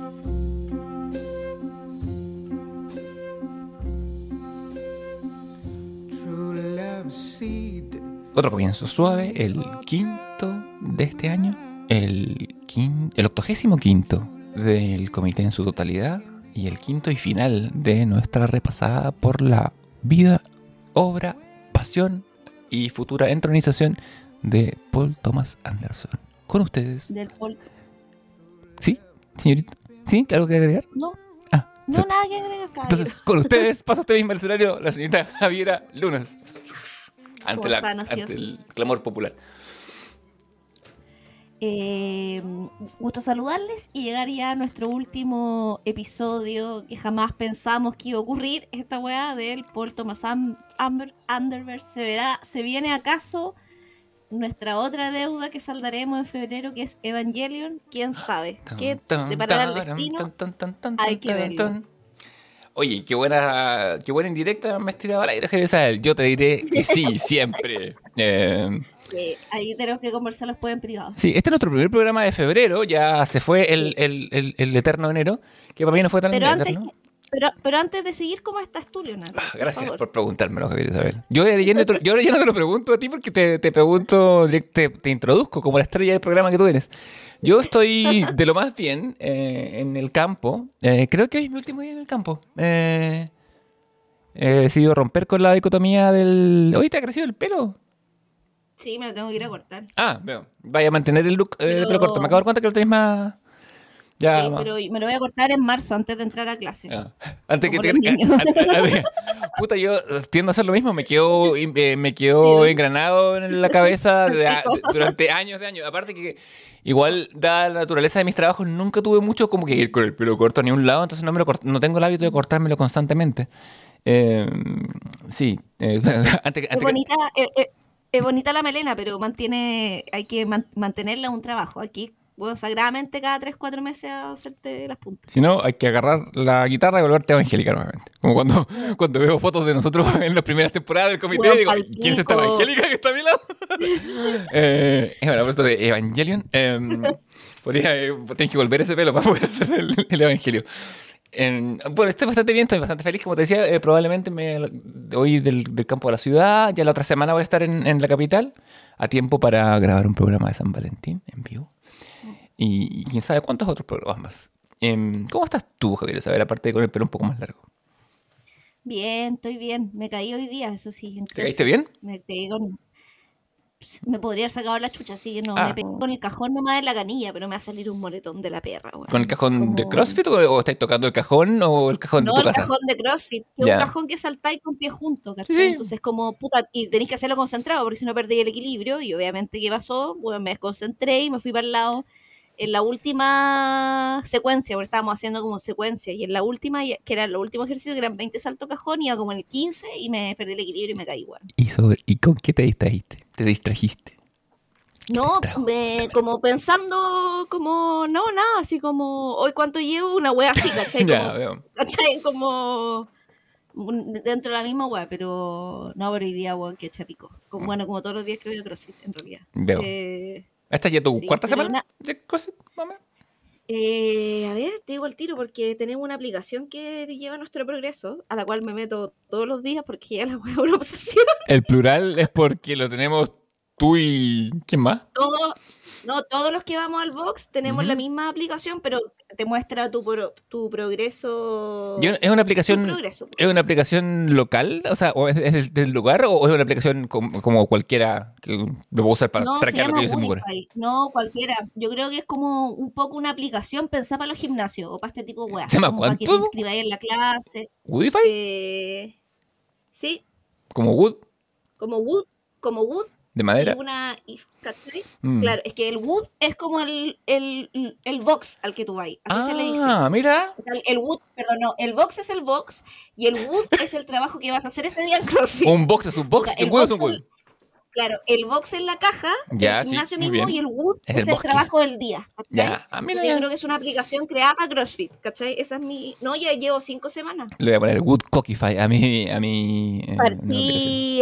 Otro comienzo suave, el quinto de este año, el 85º del comité en su totalidad y el quinto y final de nuestra repasada por la vida, obra, pasión y futura entronización de Paul Thomas Anderson. Con ustedes. Del Paul. ¿Sí, señorita? ¿Sí? ¿Algo que agregar? No. Ah, no, nada que agregar. Entonces, con ustedes pasa usted mismo el escenario, la señorita Javiera Lunas. Ante el clamor popular. Gusto saludarles y llegar ya a nuestro último episodio que jamás pensamos que iba a ocurrir. Esta weá del Paul Thomas Anderson. ¿Se viene acaso nuestra otra deuda que saldaremos en febrero, que es Evangelion? ¿Quién sabe? ¿Qué deparará el destino? Hay que verlo. Oye, qué buena indirecta me has tirado al aire, Javier. Yo te diré que sí, siempre. Ahí tenemos que conversar después en privado. Sí, este es nuestro primer programa de febrero. Ya se fue el eterno enero, que para mí no fue tan eterno. Pero antes de seguir, ¿cómo estás tú, Leonardo? Gracias por preguntármelo, Javier Isabel. Yo ya no te lo pregunto a ti porque te pregunto, te introduzco como la estrella del programa que tú eres. Yo estoy de lo más bien en el campo. Creo que hoy es mi último día en el campo. He decidido romper con la dicotomía del... ¿Hoy te ha crecido el pelo? Sí, me lo tengo que ir a cortar. Ah, veo. Vaya a mantener el look de pelo corto. Me acabo de dar cuenta que lo tenés más... Ya, sí, pero me lo voy a cortar en marzo, antes de entrar a clase. Antes que puta, yo tiendo a hacer lo mismo. Me quedo engranado en la cabeza durante años de años. Aparte que igual, dada la naturaleza de mis trabajos, nunca tuve mucho como que ir con el pelo corto a ningún lado. Entonces no tengo el hábito de cortármelo constantemente. Sí. Es bonita la melena, pero hay que mantenerla un trabajo. Aquí, bueno, sagradamente cada 3-4 meses a hacerte las puntas. Si no, hay que agarrar la guitarra y volverte evangélica nuevamente. Como cuando veo fotos de nosotros en las primeras temporadas del comité, bueno, digo, ¿quién es esta evangélica que está a mi lado? Bueno, por esto de Evangelion, tienes que volver ese pelo para poder hacer el evangelio. Bueno, estoy bastante bien, estoy bastante feliz. Como te decía, probablemente me voy del campo a la ciudad. Ya la otra semana voy a estar en la capital a tiempo para grabar un programa de San Valentín en vivo. Y quién sabe cuántos otros programas más. ¿Cómo estás tú, Javier? A ver, aparte de con el pelo un poco más largo. Bien, estoy bien. Me caí hoy día, eso sí. ¿Te caíste bien? Me pegué me podría haber sacado la chucha, así que no. Me pegué con el cajón nomás en la canilla, pero me va a salir un moretón de la perra. Bueno. ¿Con el cajón de CrossFit o estáis tocando el cajón o el cajón de tu casa? No, el cajón de CrossFit, que es un cajón que saltáis con pies juntos, ¿cachai? Sí. Entonces como, puta, y tenéis que hacerlo concentrado, porque si no perdí el equilibrio, y obviamente, ¿qué pasó? Bueno, me desconcentré y me fui para el lado. En la última secuencia, porque estábamos haciendo como secuencia, y en la última, que era el último ejercicio, que eran 20 saltos cajón, iba como en el 15 y me perdí el equilibrio y me caí igual. ¿Y con qué te distrajiste? ¿Te distrajiste? No, como pensando, como, no, nada, así como, hoy cuánto llevo, una wea así, ¿cachai? Ya, veo. ¿Cachai? Como dentro de la misma wea, pero no, pero hoy día, wea, que chapico. Bueno, como todos los días que voy a CrossFit, en realidad. Veo. ¿Esta ya tu cuarta semana de CrossFit, mamá? A ver, te digo al tiro, porque tenemos una aplicación que lleva nuestro progreso, a la cual me meto todos los días porque ya la wea es una obsesión. El plural es porque lo tenemos tú y... ¿quién más? Todos los que vamos al box tenemos la misma aplicación, pero te muestra tu progreso. ¿Es una aplicación ¿es una aplicación local? O sea, ¿o es del lugar o es una aplicación como cualquiera que lo puedo usar para traquear lo que yo se me ocurre? No, cualquiera. Yo creo que es como un poco una aplicación pensada para los gimnasios o para este tipo de weas. ¿Se llama como cuánto? para que te inscribáis en la clase. ¿Woodify? Sí. ¿Como Wood? Como Wood. ¿De madera? Claro, es que el wood es como el box al que tú vas. Así se le dice. Ah, mira. O sea, el box es el box y el wood es el trabajo que vas a hacer ese día en CrossFit. Un box es un box y un wood es un wood. Claro, el box es la caja del gimnasio mismo bien. Y el wood es el trabajo del día. ¿Cachai? Ya. Entonces yo creo que es una aplicación creada para CrossFit, ¿cachai? Esa es mi... No, ya llevo 5 semanas. Le voy a poner Wood Cockify a mi partí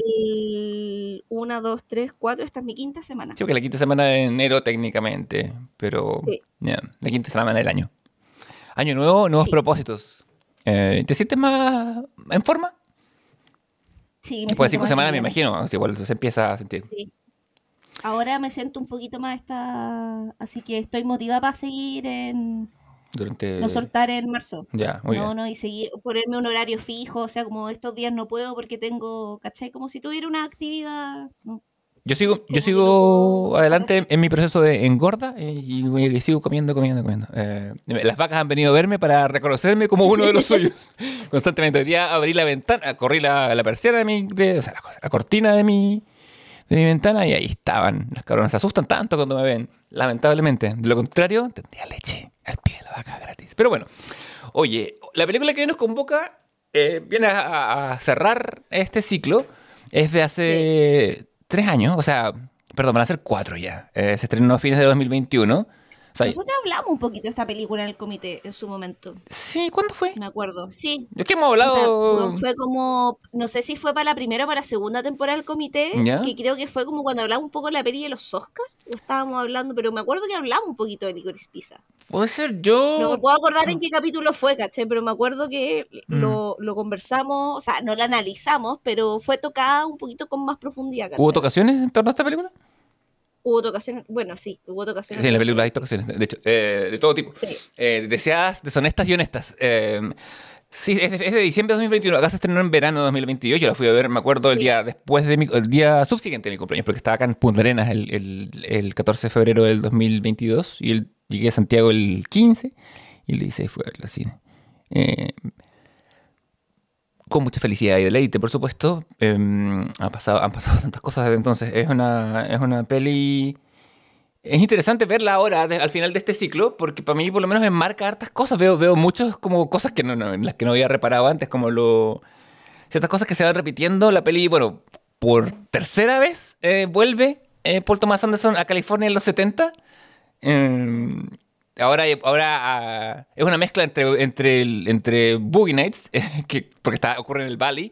el 1, 2, 3, 4, esta es mi 5ª semana. Sí, porque la 5ª semana de enero técnicamente, pero sí. La 5ª semana del año. Año nuevo, nuevos Sí. propósitos. ¿Te sientes más en forma? Sí, me Después de siento 5 más semanas, me liviana. imagino, así igual se empieza a sentir. Sí. Ahora me siento un poquito más así que estoy motivada para seguir no Durante... soltar en marzo. Ya, muy bien. No, no, y seguir, ponerme un horario fijo, o sea, como estos días no puedo porque tengo, ¿cachai? Como si tuviera una actividad, ¿no? Yo Como que no sigo puedo adelante en mi proceso de engorda y sigo comiendo, comiendo, comiendo. Las vacas han venido a verme para reconocerme como uno de los suyos. Constantemente. Hoy día abrí la ventana, corrí la persiana o sea, la cortina de mi ventana y ahí estaban. Las cabronas se asustan tanto cuando me ven, lamentablemente. De lo contrario, tendría leche al pie de la vaca gratis. Pero bueno, oye, la película que hoy nos convoca viene a cerrar este ciclo. Es de Sí. hace 3 años, o sea, perdón, van a ser 4 ya. Se estrenó a fines de 2021. O sea, Nosotros hablamos un poquito de esta película en el comité en su momento, sí, ¿cuándo fue? me acuerdo. Sí, Yo que hemos puta, hablado. weón, fue como, no sé si fue para la primera o para la segunda temporada del comité, ¿Ya? que creo que fue como cuando hablamos un poco de la peli de los Oscars, o estábamos hablando, pero me acuerdo que hablamos un poquito de Licorice Pizza. Puede ser No me yo. puedo acordar en qué capítulo fue, ¿caché? Pero me acuerdo que Mm. lo conversamos, o sea, no la analizamos, pero fue tocada un poquito con más profundidad, ¿Hubo ¿cachai? tocaciones en torno a esta película? Hubo tocaciones, bueno, sí, hubo tocaciones Sí, en la sobre película todo. hay tocaciones, de hecho, de todo tipo. Sí, Deseadas, deshonestas y honestas. Sí, es de diciembre de 2021. Acá se estrenó en verano de 2022. Yo la fui a ver, me acuerdo, el sí. día después de el día subsiguiente de mi cumpleaños, porque estaba acá en Punta Arenas el 14 de febrero del 2022 y llegué a Santiago el 15 y el 16 fue a ver al cine. Eh, con mucha felicidad y deleite, por supuesto. Han pasado tantas cosas desde entonces. Es una peli. Es interesante verla ahora, al final de este ciclo, porque para mí por lo menos me marca hartas cosas. Veo muchas como cosas que en las que no había reparado antes, como ciertas cosas que se van repitiendo. La peli, bueno, por tercera vez vuelve Paul Thomas Anderson a California en los 70. Eh, ahora es una mezcla entre Boogie Nights, porque ocurre en el Valley,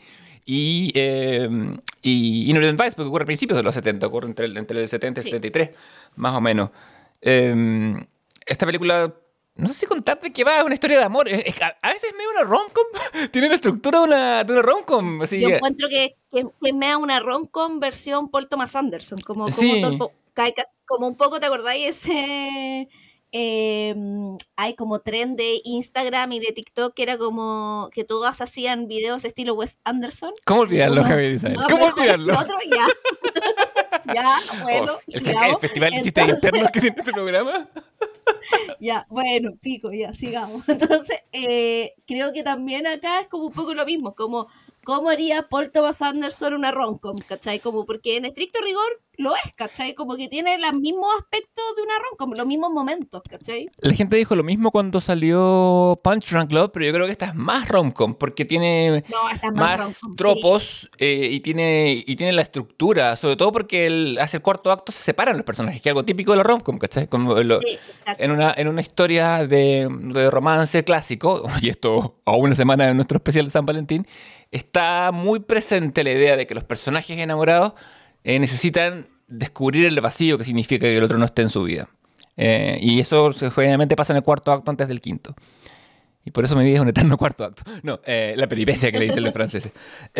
y Inherent Vice, porque ocurre a principios de los 70, ocurre entre el 70 y el Sí. 73, más o menos. Eh, Esta película, no sé si contar de qué va, es una historia de amor. A veces es medio una rom-com, tiene la estructura de una rom-com, así Yo que, encuentro que me da una rom-com versión Paul Thomas Anderson, sí. como un poco, ¿te acordáis ese hay como tren de Instagram y de TikTok que era como que todas hacían videos estilo Wes Anderson? ¿Cómo olvidarlo, Uno Javier Isabel? más ¿Cómo mejor que el olvidarlo? otro, ya, ya, Oh, bueno, el sigamos. festival de chistes Entonces, internos que tiene este programa. ya, bueno, pico, ya, sigamos. Entonces, creo que también acá es como un poco lo mismo, como cómo haría Paul Thomas Anderson una rom-com, ¿cachai? Como porque en estricto rigor lo es, ¿cachai? Como que tiene los mismos aspectos de una rom-com, los mismos momentos, ¿cachai? La gente dijo lo mismo cuando salió Punch Drunk Love, pero yo creo que esta es más rom-com porque tiene No, esta es más más rom-com, sí. tropos y tiene la estructura, sobre todo porque hacia el cuarto acto se separan los personajes, que es algo típico de la rom-com, ¿cachai? Como Sí, en exacto. una historia de romance clásico, y esto a una semana de nuestro especial de San Valentín, está muy presente la idea de que los personajes enamorados necesitan descubrir el vacío que significa que el otro no esté en su vida. Y eso generalmente pasa en el cuarto acto antes del quinto. Y por eso mi vida es un eterno cuarto acto. No, la peripecia que le dicen los franceses.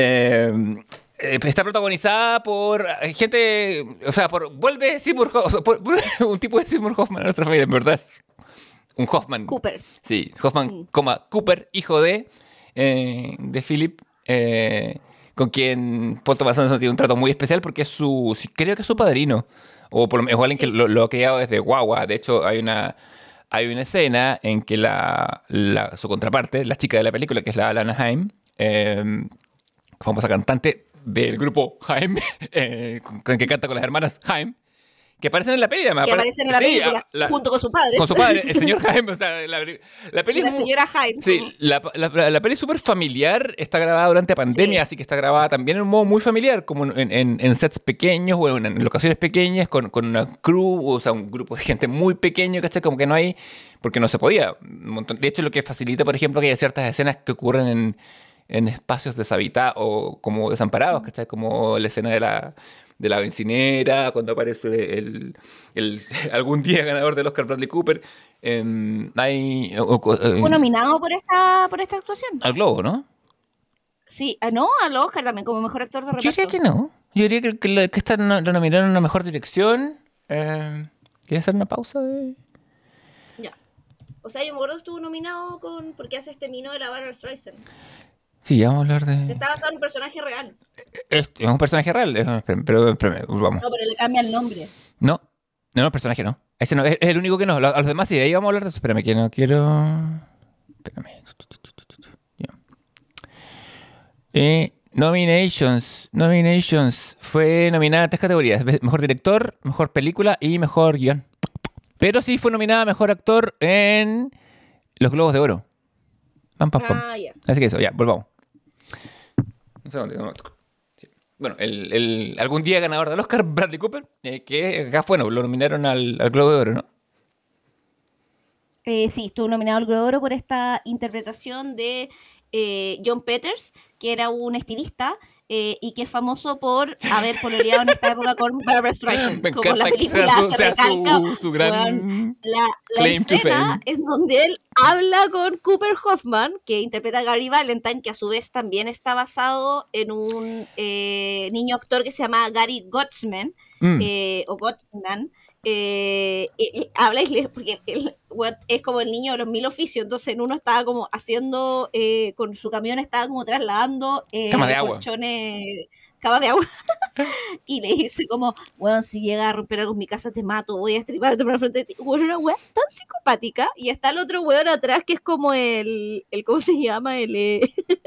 Está protagonizada por gente, o sea, vuelve Seymour Hoffman, por un tipo de Seymour Hoffman a nuestra familia, en verdad es un Hoffman. Cooper. Sí, Hoffman, Mm, Cooper, hijo de Philip, con quien Paul Thomas Anderson tiene un trato muy especial porque creo que es su padrino, o por lo menos alguien que sí. lo ha criado desde guagua. De hecho, hay una escena en que su contraparte, la chica de la película, que es la Alana Haim, famosa cantante del grupo Haim, con que canta con las hermanas Haim, que aparecen en la peli, además. Que aparecen en la Sí, película junto con sus padres. con su padre, el señor Jaime. O sea, la peli Y es la señora Hyde. sí, la peli es súper familiar. Está grabada durante pandemia, Sí, así que está grabada también en un modo muy familiar, como en sets pequeños o en locaciones pequeñas, con una crew, o sea, un grupo de gente muy pequeño, ¿cachai? Como que no hay, porque no se podía. De hecho, lo que facilita, por ejemplo, que hay ciertas escenas que ocurren en espacios deshabitados o como desamparados, ¿cachai? Como la escena de la bencinera, cuando aparece algún día ganador del Oscar Bradley Cooper. Fue nominado por esta actuación. Al Globo, ¿no? Sí, no, al Oscar también, como mejor actor de reparto. Yo diría que no. Yo diría que esta lo nominaron a una mejor dirección. ¿Quieres hacer una pausa de...? Ya. O sea, yo me acuerdo que estuvo nominado porque hace este Mino de la Barbra Streisand. Sí, ya vamos a hablar de... Está basado en un personaje real. Es un personaje real, pero vamos. No, pero le cambia el nombre. No, el personaje no. Ese no, es el único que no. A los demás sí, de ahí vamos a hablar de eso. Espérame, que no quiero... Espérame. Ya. Nominations. Fue nominada en 3 categorías. Mejor director, mejor película y mejor guión. Pero sí fue nominada mejor actor en los Globos de Oro. Pam. Yeah. Así que eso, ya, volvamos. Un segundo. Sí. Bueno, algún día ganador del Oscar, Bradley Cooper, que acá lo nominaron al Globo de Oro, ¿no? Sí, estuvo nominado al Globo de Oro por esta interpretación de John Peters, que era un estilista y que es famoso por haber pololeado en esta época con Barbra Streisand. Me como encanta la película que sea su gran la claim to escena fame. es donde él habla con Cooper Hoffman, que interpreta a Gary Valentine, que a su vez también está basado en un niño actor que se llama Gary Gottsman, o Gottsman. Habla porque él es como el niño de los 1000 oficios, entonces en uno estaba como haciendo con su camión, estaba como trasladando camas de agua, colchones, camas de agua y le dice como, bueno, si llega a romper algo en mi casa te mato, voy a estriparte por la frente de ti. Bueno, una wea tan psicopática. Y está el otro weón atrás que es como el ¿cómo se llama? Es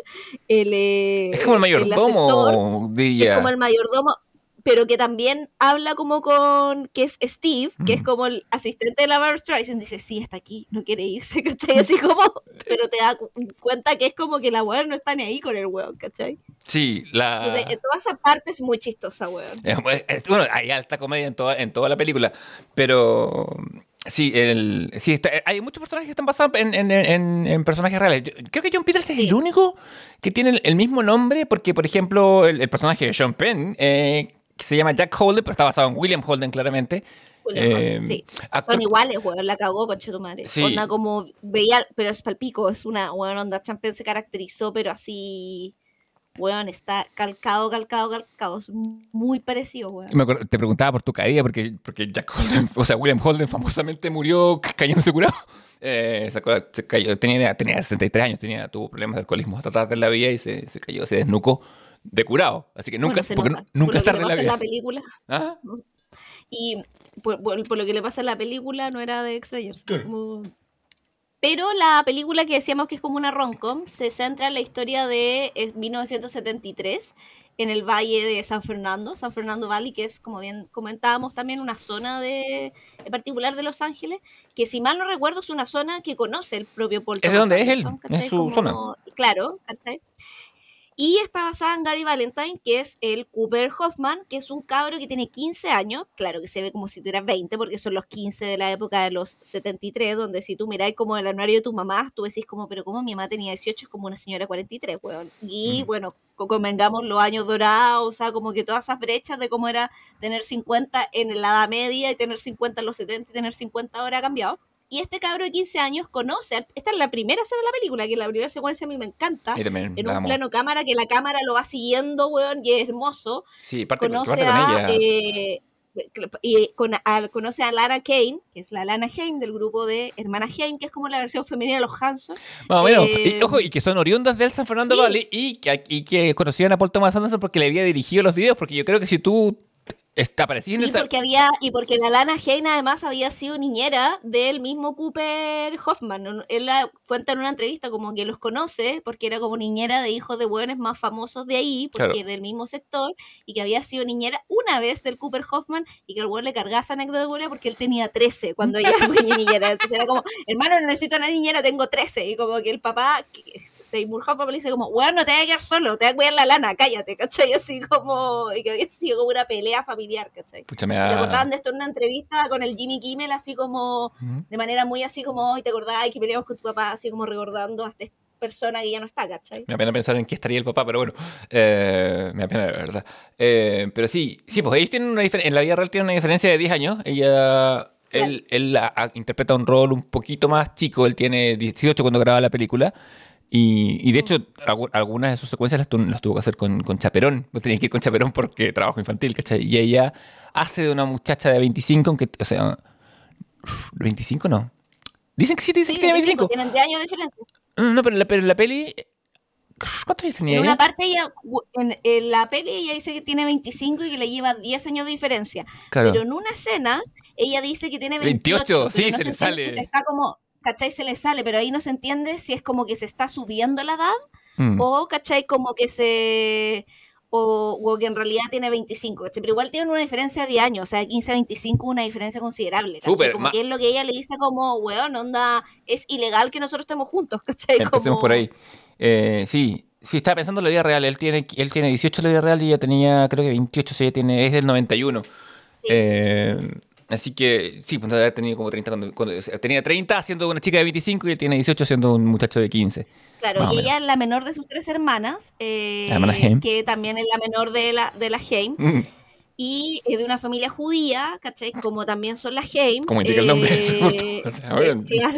como el mayordomo, diría. Es como el mayordomo, pero que también habla como que es Steve, que es como el asistente de la Barbra Streisand, dice, sí, está aquí, no quiere irse, ¿cachai? Así como, pero te das cuenta que es como que la weón no está ni ahí con el weón, ¿cachai? Sí, Entonces, en toda esa parte es muy chistosa, weón. Bueno, hay alta comedia en toda la película, pero... Sí, hay muchos personajes que están basados en personajes reales. Creo que John Peters es el único que tiene el mismo nombre, porque, por ejemplo, el personaje de Sean Penn... que se llama Jack Holden, pero está basado en William Holden, claramente. Sí. Son iguales, weón, la cagó con Chetumare. Sí. Onda como veía, pero es palpico, es una, weón, onda Champion se caracterizó, pero así, weón, está calcado, es muy parecido, weón. Te preguntaba por tu caída, porque Jack Holden, o sea, William Holden famosamente murió cayéndose curado. Se cayó, tenía 63 años, tuvo problemas de alcoholismo hasta tarde en la vida y se cayó, se desnucó de curado, así que nunca, bueno, nunca es tarde en la vida. vida. La película. ¿Ah? Y por lo que le pasa en la película no era de extrañarse. Claro. Pero la película que decíamos que es como una rom-com se centra en la historia de 1973 en el valle de San Fernando Valley, que es, como bien comentábamos, también una zona en particular de Los Ángeles, que si mal no recuerdo es una zona que conoce el propio Paul Thomas Anderson. Es de Anderson, donde es él, es su zona. Claro, ¿cachai? Y está basada en Gary Valentine, que es el Cooper Hoffman, que es un cabro que tiene 15 años, claro que se ve como si tuviera 20, porque son los 15 de la época de los 73, donde si tú miráis como el anuario de tu mamá, tú decís como, pero como mi mamá tenía 18, es como una señora 43, weón. Y bueno, convengamos los años dorados, o sea, como que todas esas brechas de cómo era tener 50 en la Edad Media y tener 50 en los 70 y tener 50 ahora ha cambiado. Y este cabro de 15 años conoce, esta es la primera escena de la película, que la primera secuencia a mí me encanta, en un plano cámara, que la cámara lo va siguiendo, weón, y es hermoso. Sí, conoce con ella. Conoce a Lana Kane, que es la Lana Haim del grupo de Hermana Haim, que es como la versión femenina de los Hanson. Bueno, y que son oriundas del San Fernando Valley y que conocían a Paul Thomas Anderson porque le había dirigido los videos, porque yo creo que si tú... aparecía en porque la Lana Haim además había sido niñera del mismo Cooper Hoffman. Él cuenta en una entrevista como que los conoce porque era como niñera de hijos de hueones más famosos de ahí, porque del mismo sector, y que había sido niñera una vez del Cooper Hoffman y que el hueón le cargaba esa anécdota porque él tenía 13 cuando ella fue niñera. Entonces era como, hermano, no necesito una niñera, tengo 13. Y como que el papá, Seymour Hoffman, le dice como, hueón, no te vas a quedar solo, te vas a cuidar la Lana, cállate, ¿cachai? Así como, y que había sido como una pelea familiar. ¿Cachai? Pucha, se acordaban de esto en una entrevista con el Jimmy Kimmel, así como de manera muy así como, hoy te acordás que peleamos con tu papá, así como recordando a esta persona que ya no está, ¿cachai? Me da pena pensar en qué estaría el papá, pero bueno, me da pena, la verdad. Pero sí, pues ellos tienen una diferencia, en la vida real tienen una diferencia de 10 años. Ella él interpreta un rol un poquito más chico. Él tiene 18 cuando graba la película. Y de hecho, algunas de sus secuencias las tuvo que hacer con chaperón. No tenía que ir con chaperón porque trabajo infantil, ¿cachai? Y ella hace de una muchacha de 25, aunque, o sea, 25 no. Dicen que sí, dicen que tiene 25. Tienen 10 años de diferencia. No, pero en la peli... ¿Cuántos años tenía en ella? Una parte en la peli ella dice que tiene 25 y que le lleva 10 años de diferencia. Claro. Pero en una escena ella dice que tiene 28. Sí, no se le sale. Se está como, ¿cachai? Se le sale, pero ahí no se entiende si es como que se está subiendo la edad o, ¿cachai? Como que se... O que en realidad tiene 25, ¿cachai? Pero igual tienen una diferencia de años, o sea, 15 a 25, una diferencia considerable, ¿cachai? Super, como que es lo que ella le dice como, weón, onda, es ilegal que nosotros estemos juntos, ¿cachai? Empecemos por ahí. Sí, estaba pensando en la vida real, él tiene 18 en la vida real y ella tenía, creo que 28, sí, es del 91. Sí. Así que, sí, pues debe haber tenido como 30 cuando tenía 30 siendo una chica de 25 y él tiene 18 siendo un muchacho de 15. Claro, y ella es la menor de sus 3 hermanas, que también es la menor de la Haim. Y de una familia judía, ¿cachai? Como también son las Haim. Como indica el nombre. O sea, bueno. Claro.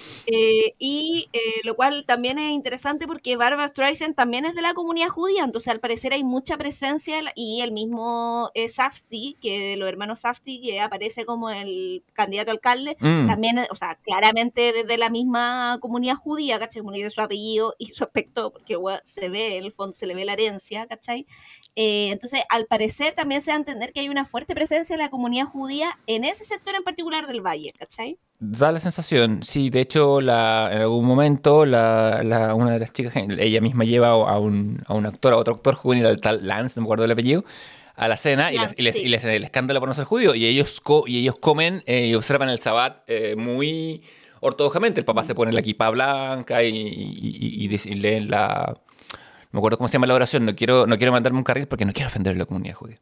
Y lo cual también es interesante porque Barbra Streisand también es de la comunidad judía, entonces al parecer hay mucha presencia, y el mismo Safdie, que de los hermanos Safdie, que aparece como el candidato a alcalde, también, o sea, claramente desde la misma comunidad judía, ¿cachai? Como dice su apellido y su aspecto, porque bueno, se ve, en el fondo se le ve la herencia, ¿cachai? Entonces, al parecer también se da a entender que hay una fuerte presencia de la comunidad judía en ese sector en particular del valle, ¿cachai? Da la sensación, sí. De hecho, en algún momento una de las chicas, ella misma lleva a un actor, a otro actor juvenil, al tal Lance, no me acuerdo del apellido, a la cena y les el escándalo por no ser judío. Y ellos comen y observan el Sabbat muy ortodoxamente. El papá se pone la kippah blanca y leen la... No me acuerdo cómo se llama la oración. No quiero mandarme un carril porque no quiero ofender a la comunidad judía.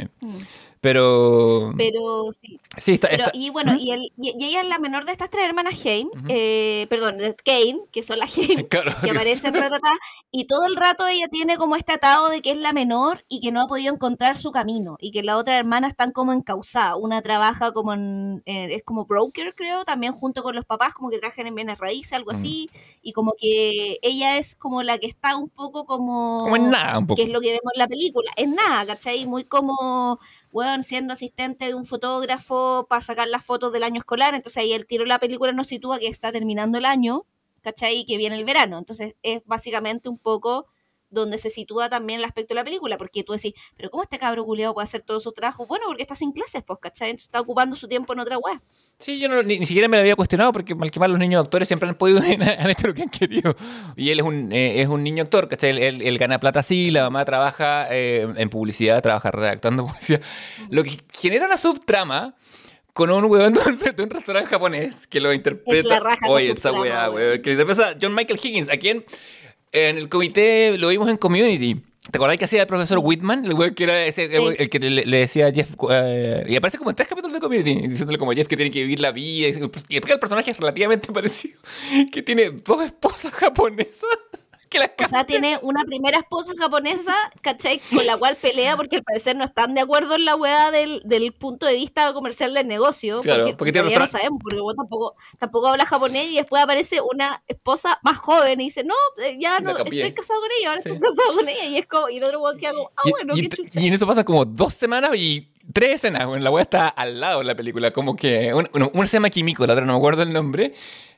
Pero sí. Sí, está. Y bueno, y ella es la menor de estas 3 hermanas Haim, perdón, de Kane, que son las Haim, claro, que aparecen retratadas, y todo el rato ella tiene como este atado de que es la menor y que no ha podido encontrar su camino, y que las otras hermanas están como encausadas. Una trabaja como es como broker, creo, también junto con los papás, como que trabajan en bienes raíces, algo así, y como que ella es como la que está un poco como en nada, un poco. Que es lo que vemos en la película, en nada, ¿cachai? Muy como... Bueno, siendo asistente de un fotógrafo para sacar las fotos del año escolar, entonces ahí el tiro de la película nos sitúa que está terminando el año, ¿cachai? Y que viene el verano, entonces es básicamente un poco donde se sitúa también el aspecto de la película, porque tú decís, pero ¿cómo este cabro culiado puede hacer todos sus trabajos? Bueno, porque está sin clases, pues, ¿cachai? Entonces está ocupando su tiempo en otra web. Sí, yo ni siquiera me lo había cuestionado, porque mal que mal los niños actores siempre han podido, han hecho lo que han querido. Y él es un niño actor, ¿cachai? Él gana plata así, la mamá trabaja en publicidad, trabaja redactando publicidad. Lo que genera una subtrama con un huevón de un restaurante japonés que lo interpreta. Es la raja. Oye, esa weá, weón. Que interpreta John Michael Higgins, a quien en el comité lo vimos en Community. ¿Te acordás que hacía el profesor Whitman? El güey que era el que le decía a Jeff... y aparece como en 3 capítulos de Community, diciéndole como a Jeff que tiene que vivir la vida. Y el personaje es relativamente parecido, que tiene 2 esposas japonesas. O sea, tiene una primera esposa japonesa, ¿cachai? Con la cual pelea porque al parecer no están de acuerdo en la weá del punto de vista comercial del negocio. Claro, porque todavía no sabemos, porque tampoco habla japonés, y después aparece una esposa más joven y dice, no, ya no, estoy casado con ella, ahora estoy casado con ella, y es como, y el otro weón queda como, bueno, qué chucha. Y en eso pasa como 2 semanas y 3 escenas, bueno, la weá está al lado de la película, como que una se llama Kimiko, la otra no me acuerdo el nombre.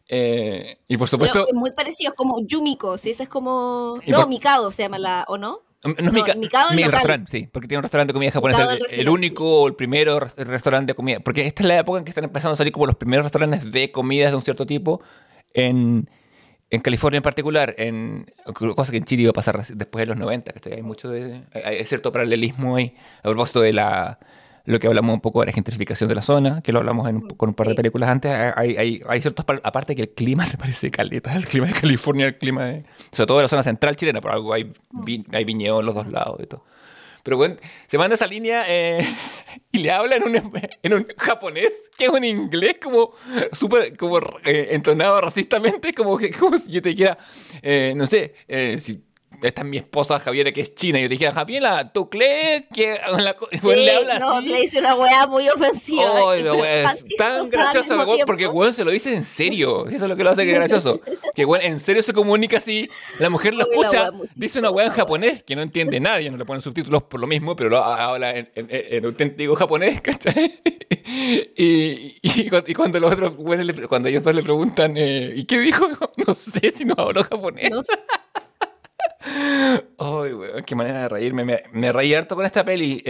Y por supuesto... Pero es muy parecido, es como Yumiko, ¿sí? Esa es como... No, Mikado se llama la... ¿O no? No es Mikado el restaurante, sí, porque tiene un restaurante de comida japonesa, el único o el primero restaurante de comida, porque esta es la época en que están empezando a salir como los primeros restaurantes de comidas de un cierto tipo en California en particular, cosa que en Chile iba a pasar después de los 90, ¿cachai? Hay mucho hay cierto paralelismo ahí, a propósito de lo que hablamos un poco de la gentrificación de la zona, que lo hablamos con un par de películas antes. Hay ciertos, aparte que el clima se parece caleta, el clima de California, el clima sobre todo de la zona central chilena, por algo hay viñedos en los 2 lados y todo. Pero bueno, se manda esa línea y le habla en un japonés, que es un inglés como súper entonado racistamente, como si yo te dijera, no sé, si esta es mi esposa Javiera, que es china. Y yo dije, Javiera, ¿tú crees que le habla no, así? le hice una weá muy ofensiva. Oh, la weá es tan graciosa, porque weón se lo dice en serio. Eso es lo que lo hace que es gracioso. Que weón en serio se comunica así. La mujer lo escucha, dice una weá en japonés que no entiende nadie, no le ponen subtítulos por lo mismo, pero lo habla en auténtico japonés, ¿cachai? Y cuando los otros weones, cuando ellos dos le preguntan, ¿y qué dijo? No sé si no habló japonés. No sé. Ay, weón, qué manera de reírme. Me reí harto con esta peli.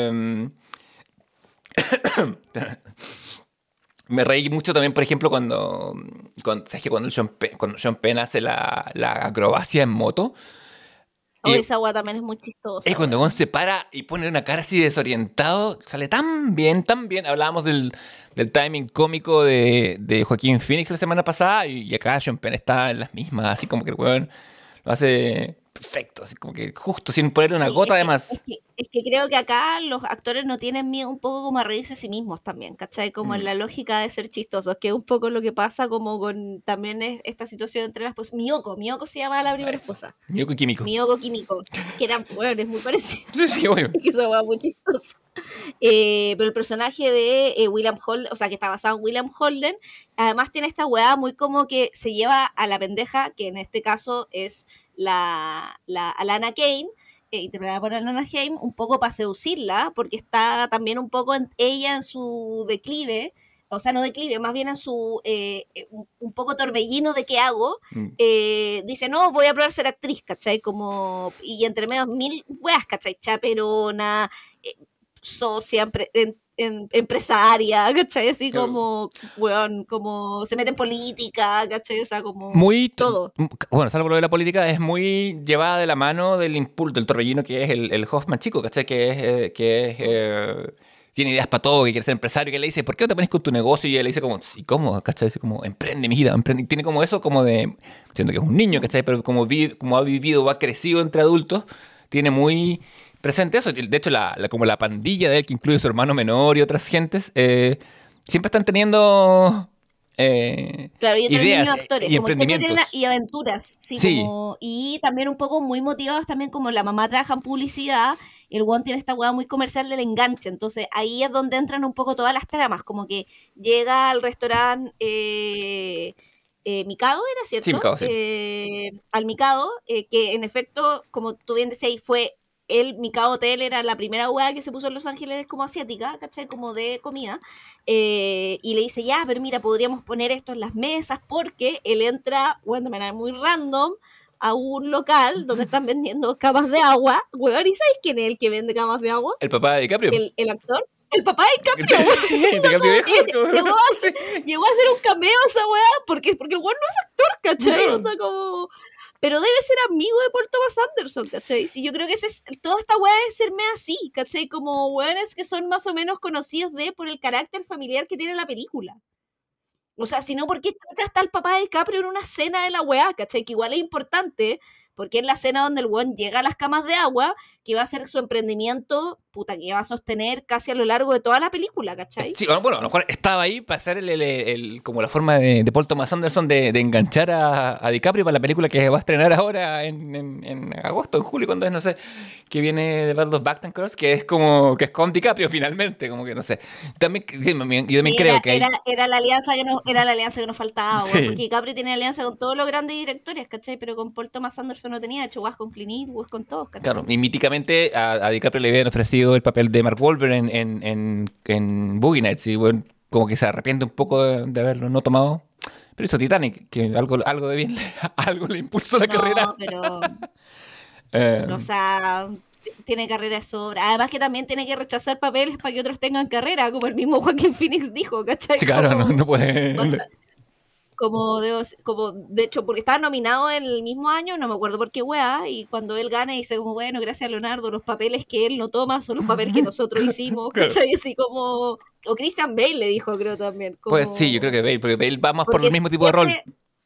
Me reí mucho también, por ejemplo, ¿sabes que cuando Sean Penn hace la acrobacia en moto? Esa weá también es muy chistosa. Y cuando Gon se para y pone una cara así desorientado, sale tan bien, tan bien. Hablábamos del timing cómico de Joaquín Phoenix la semana pasada y acá Sean Penn está en las mismas, así como que el weón lo hace perfecto, así como que justo, sin ponerle una gota de más. Es que creo que acá los actores no tienen miedo un poco como a reírse a sí mismos también, ¿cachai? Como en la lógica de ser chistosos, que es un poco lo que pasa como con también esta situación entre las pues Miyoko se llamaba la primera esposa. Miyoko Kimiko, que eran, bueno, es muy parecido. Sí, obvio. Que eso va muy chistoso. Pero el personaje de William Holden, o sea, que está basado en William Holden, además tiene esta weá muy como que se lleva a la pendeja, que en este caso es la Alana Kane, interpretada por Alana Kane, un poco para seducirla, porque está también un poco ella en su declive, o sea, no declive, más bien en su un poco torbellino de qué hago, dice, no, voy a probar ser actriz, ¿cachai? Como, y entre medio mil weas, ¿cachai? Chaperona, socia, empresaria, ¿cachai? Así como, weón, como se mete en política, ¿cachai? O sea, como muy todo. Bueno, salvo lo de la política, es muy llevada de la mano del impulso, del torbellino que es el Hoffman chico, ¿cachai? Tiene ideas para todo, que quiere ser empresario, que le dice, ¿por qué no te pones con tu negocio? Y él le dice como, ¿y cómo? ¿Cachai? Dice como, emprende mi vida, emprende. Tiene como eso, como de, siento que es un niño, ¿cachai? Pero como ha vivido o ha crecido entre adultos, tiene muy presente eso. De hecho, como la pandilla de él, que incluye a su hermano menor y otras gentes, siempre están teniendo claro, y ideas actores, y como emprendimientos. Y aventuras, sí. Como, y también un poco muy motivados también como la mamá trabaja en publicidad, el one tiene esta hueá muy comercial del enganche, entonces ahí es donde entran un poco todas las tramas, como que llega al restaurante Mikado, ¿era cierto? Sí, Mikado, sí. Al Mikado, que en efecto, como tú bien decías, fue el Mikado Hotel, era la primera hueá que se puso en Los Ángeles como asiática, ¿cachai? Como de comida. Y le dice, ya, pero mira, podríamos poner esto en las mesas porque él entra, bueno, de manera muy random, a un local donde están vendiendo camas de agua. Weón, ¿y sabes quién es el que vende camas de agua? El papá de DiCaprio. El actor. El papá de DiCaprio. Llegó a hacer un cameo esa weá porque el weón no es actor, ¿cachai? No. Onda como... Pero debe ser amigo de Paul Thomas Anderson, ¿cachai? Sí, yo creo que toda esta weá debe serme así, ¿cachai? Como weones que son más o menos conocidos por el carácter familiar que tiene la película. O sea, si no, ¿por qué ya está el papá de DiCaprio en una escena de la weá, ¿cachai? Que igual es importante, porque es la escena donde el weón llega a las camas de agua, que va a ser su emprendimiento, puta, que va a sostener casi a lo largo de toda la película, ¿cachai? Sí, bueno, a lo mejor estaba ahí para hacer como la forma de Paul Thomas Anderson de enganchar a DiCaprio para la película que va a estrenar ahora en agosto, en julio, cuando es, no sé, que viene de Battle of Backton Cross, que es con DiCaprio finalmente, como que no sé. También, sí, yo también creo que era la alianza que nos faltaba, sí. Porque DiCaprio tiene alianza con todos los grandes directores, ¿cachai? Pero con Paul Thomas Anderson no tenía, hecho guas con Clint Eastwood, con todos, ¿cachai? Claro, y míticamente a DiCaprio le habían ofrecido el papel de Mark Wahlberg en Boogie Nights, y bueno, como que se arrepiente un poco de haberlo no tomado. Pero hizo Titanic, que algo de bien, algo le impulsó la carrera. No, pero o sea, tiene carrera de sobra. Además que también tiene que rechazar papeles para que otros tengan carrera, como el mismo Joaquín Phoenix dijo, ¿cachai? Sí, claro, no puede... Como de hecho, porque estaba nominado en el mismo año, no me acuerdo por qué weá, y cuando él gana dice como, bueno, gracias a Leonardo, los papeles que él no toma son los papeles que nosotros hicimos, claro. ¿Cachai? Así como, o Christian Bale le dijo, creo también. Como, pues sí, yo creo que Bale, porque Bale va más por el mismo tipo de rol.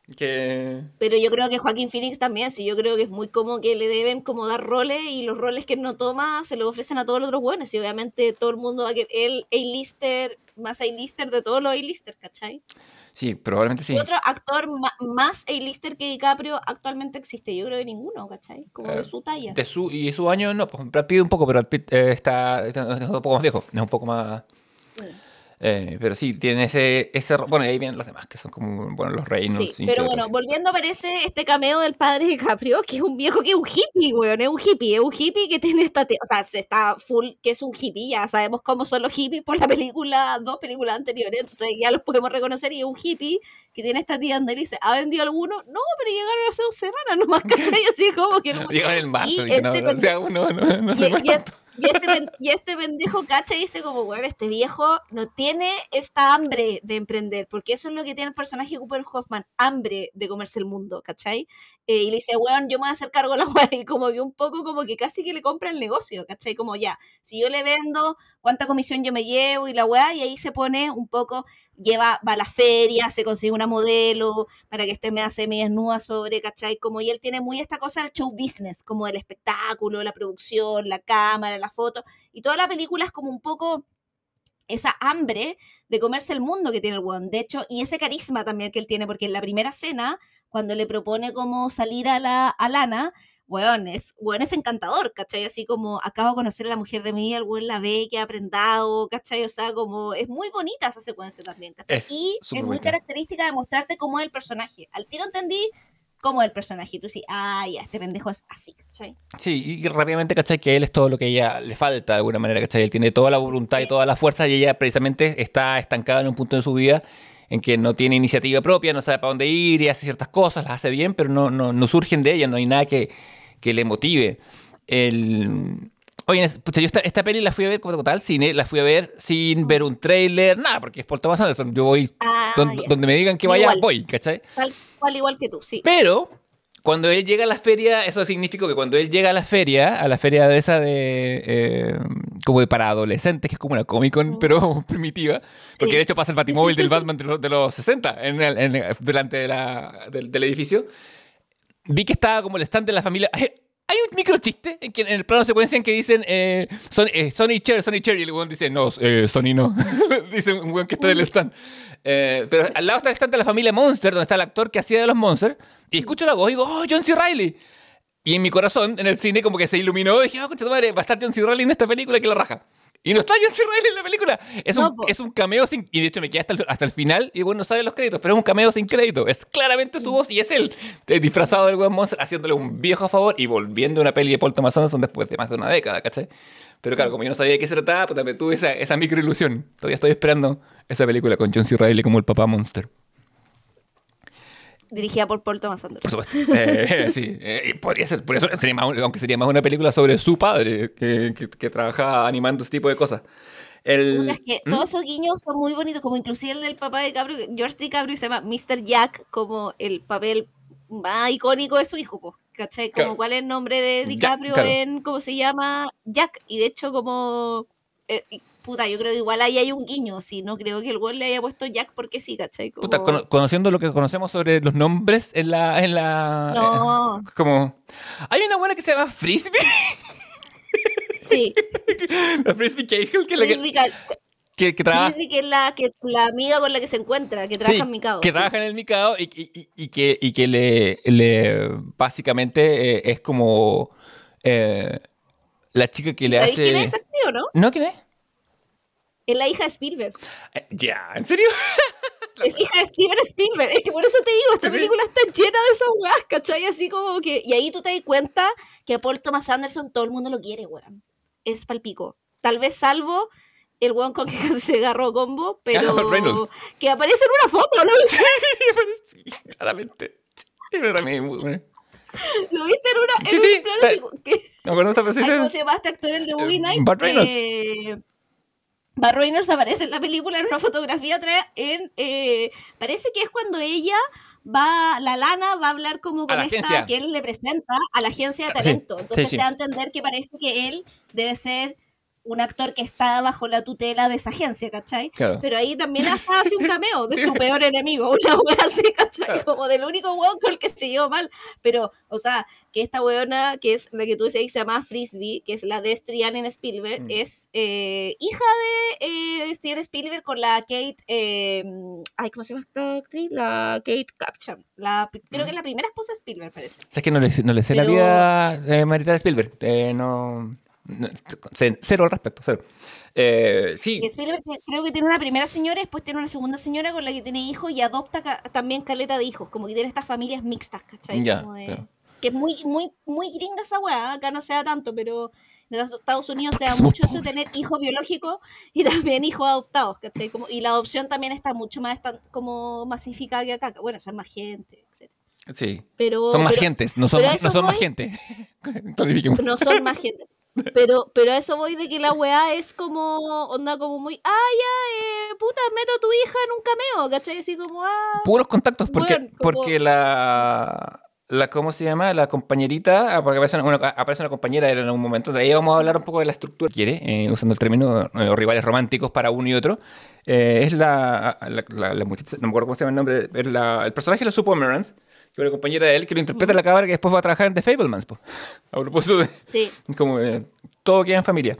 Pero yo creo que Joaquín Phoenix también, sí, yo creo que es muy como que le deben como dar roles y los roles que él no toma se los ofrecen a todos los otros buenos, y obviamente todo el mundo va a querer, él A-lister, más A-lister de todos los A-lister, ¿cachai? Sí, probablemente sí. ¿Qué otro actor más A-lister que DiCaprio actualmente existe? Yo creo que ninguno, ¿cachai? Como de su talla. Y su año no, pues Brad Pitt un poco, pero Brad Pitt está un poco más viejo, es un poco más... pero sí, tiene bueno, y ahí vienen los demás, que son como, bueno, los Reynolds. Sí, pero bueno, volviendo aparece este cameo del padre de DiCaprio, que es un viejo que es un hippie, weón, es un hippie que tiene o sea, se está full, que es un hippie, ya sabemos cómo son los hippies por la película, 2 películas anteriores, entonces ya los podemos reconocer, y es un hippie que tiene esta tía donde dice, ¿ha vendido alguno? No, pero llegaron hace 2 semanas nomás, ¿cachai? Así como que no. Llegaron el martes, o sea, uno no se muere tanto. Y este pendejo cacha y dice como, bueno, este viejo no tiene esta hambre de emprender, porque eso es lo que tiene el personaje de Cooper Hoffman, hambre de comerse el mundo, ¿cachai? Y le dice, weón, yo me voy a hacer cargo de la weá, y como que un poco como que casi que le compra el negocio, ¿cachai? Como ya, si yo le vendo, ¿cuánta comisión yo me llevo? Y la weá, y ahí se pone un poco, va a la feria, se consigue una modelo para que esté media semi-desnuda sobre, ¿cachai? Como, y él tiene muy esta cosa del show business, como el espectáculo, la producción, la cámara, la foto, y toda la película es como un poco esa hambre de comerse el mundo que tiene el weón, de hecho, y ese carisma también que él tiene, porque en la primera escena, cuando le propone como salir a Lana, weón es encantador, ¿cachai? Así como, acabo de conocer a la mujer de mi vida, el weón la ve, que ha aprendado, ¿cachai? O sea, como, es muy bonita esa secuencia también, ¿cachai? Y es muy característica de mostrarte cómo es el personaje. Al tiro entendí cómo es el personaje, y tú sí, ya, este pendejo es así, ¿cachai? Sí, y rápidamente, ¿cachai? Que él es todo lo que a ella le falta de alguna manera, ¿cachai? Él tiene toda la voluntad y toda la fuerza, y ella precisamente está estancada en un punto de su vida en que no tiene iniciativa propia, no sabe para dónde ir y hace ciertas cosas, las hace bien, pero no surgen de ella, no hay nada que le motive. Oye, pucha, yo esta peli la fui a ver como tal, cine, la fui a ver sin ver un tráiler, nada, porque es Paul Thomas Anderson, yo voy donde me digan que vaya, igual, voy, ¿cachai? Tal cual, igual que tú, sí. Pero cuando él llega a la feria, eso significa que cuando él llega a la feria de esa como de para adolescentes, que es como una Comic-Con, pero primitiva, porque de hecho pasa el Batimóvil del Batman de los 60 delante del edificio, vi que estaba como el stand de la familia. Hay un micro chiste en el plano secuencia en que dicen Sony Cher, y el weón dice, no, Sony no. Dice un weón que está en el stand. Pero al lado está el stand de la familia Monster, donde está el actor que hacía de los Monsters, y escucho la voz y digo, ¡oh, John C. Reilly! Y en mi corazón, en el cine, como que se iluminó, y dije, ¡oh, concha tu madre! Va a estar John C. Reilly en esta película, que la raja. Y no está John C. Reilly en la película. Es un cameo sin... Y de hecho me quedé hasta el final, y bueno, no sabe los créditos, pero es un cameo sin crédito. Es claramente su voz, y es él, disfrazado del weón Monster, haciéndole un viejo favor y volviendo a una peli de Paul Thomas Anderson después de más de una década, ¿cachai? Pero claro, como yo no sabía de qué se trataba, pues también tuve esa micro ilusión. Todavía estoy esperando esa película con John C. Reilly como el papá Monster. Dirigida por Paul Thomas Anderson. Por supuesto. Sí, podría ser. Por eso sería aunque sería más una película sobre su padre que trabajaba animando ese tipo de cosas. Es que todos esos guiños son muy bonitos, como inclusive el del papá de DiCaprio, George DiCaprio, se llama Mr. Jack, como el papel más icónico de su hijo, ¿cachai? Como cuál es el nombre de DiCaprio en, ¿cómo se llama? Jack, y de hecho como... yo creo que igual ahí hay un guiño, si no creo que el güey le haya puesto Jack porque sí, ¿cachai? Como... Puta, conociendo lo que conocemos sobre los nombres en la no. Como... Hay una buena que se llama Frisbee. Sí. La Frisbee Cahill, que trabaja... Frisbee, que es la amiga con la que se encuentra, que trabaja en Mikado. Que trabaja en el Mikado y que le básicamente es como la chica que le hace... ¿Sabéis quién es esa actriz o no? ¿No? ¿Quién es? Es la hija de Spielberg. Ya, ¿en serio? Es hija de Steven Spielberg. Es que por eso te digo, esta película está llena de esas weas, ¿cachai? Así como que... Y ahí tú te das cuenta que a Paul Thomas Anderson todo el mundo lo quiere, weón. Es palpico. Tal vez salvo el weón con que casi se agarró combo, pero... que aparece en una foto, ¿no? Sí, aparece claramente. Lo viste en una... Sí, plano me acuerdo de esta persona. ¿Cómo se llama este actor, el de Boogie Nights? Burt Reynolds. Burt Reynolds aparece en la película en una fotografía atrás parece que es cuando ella la Lana va a hablar como con esta que él le presenta a la agencia de talento. Entonces te da a entender que parece que él debe ser un actor que está bajo la tutela de esa agencia, ¿cachai? Claro. Pero ahí también hasta hace un cameo de su peor enemigo, una wea así, ¿cachai? Claro. Como del único weón con el que se llevó mal. Pero, o sea, que esta weona, que es la que tú decías, se llama Frisbee, que es la de Steven Spielberg, es hija de Steven Spielberg con la Kate, ay, ¿cómo se llama esta actriz? La Kate Capshaw. Creo que es la primera esposa de Spielberg, parece. O sea, es que no le sé la vida marital de Spielberg. No, cero al respecto, cero. Sí. Spielberg creo que tiene una primera señora, después tiene una segunda señora con la que tiene hijos y adopta también caleta de hijos, como que tiene estas familias mixtas, ¿cachai? Ya, claro. Que es muy, muy, muy gringa esa weá, acá no se da tanto, pero en los Estados Unidos se da mucho eso de tener hijos biológicos y también hijos adoptados, ¿cachai? Y la adopción también está mucho más como masificada que acá. Bueno, son más gente, etc. Sí, son más gentes, no son más gente. No son más gente. Pero a eso voy de que la weá es como, onda como muy, puta, meto a tu hija en un cameo, ¿cachai? Así como, puros contactos, porque la ¿cómo se llama? La compañerita, porque aparece una compañera en algún momento, de ahí vamos a hablar un poco de la estructura, usando el término rivales románticos para uno y otro, es la muchacha, no me acuerdo cómo se llama el nombre, es el personaje de los Supermarans, que es una compañera de él que lo interpreta la cabra que después va a trabajar en The Fabelmans, pues. A propósito de... Sí. Como todo queda en familia.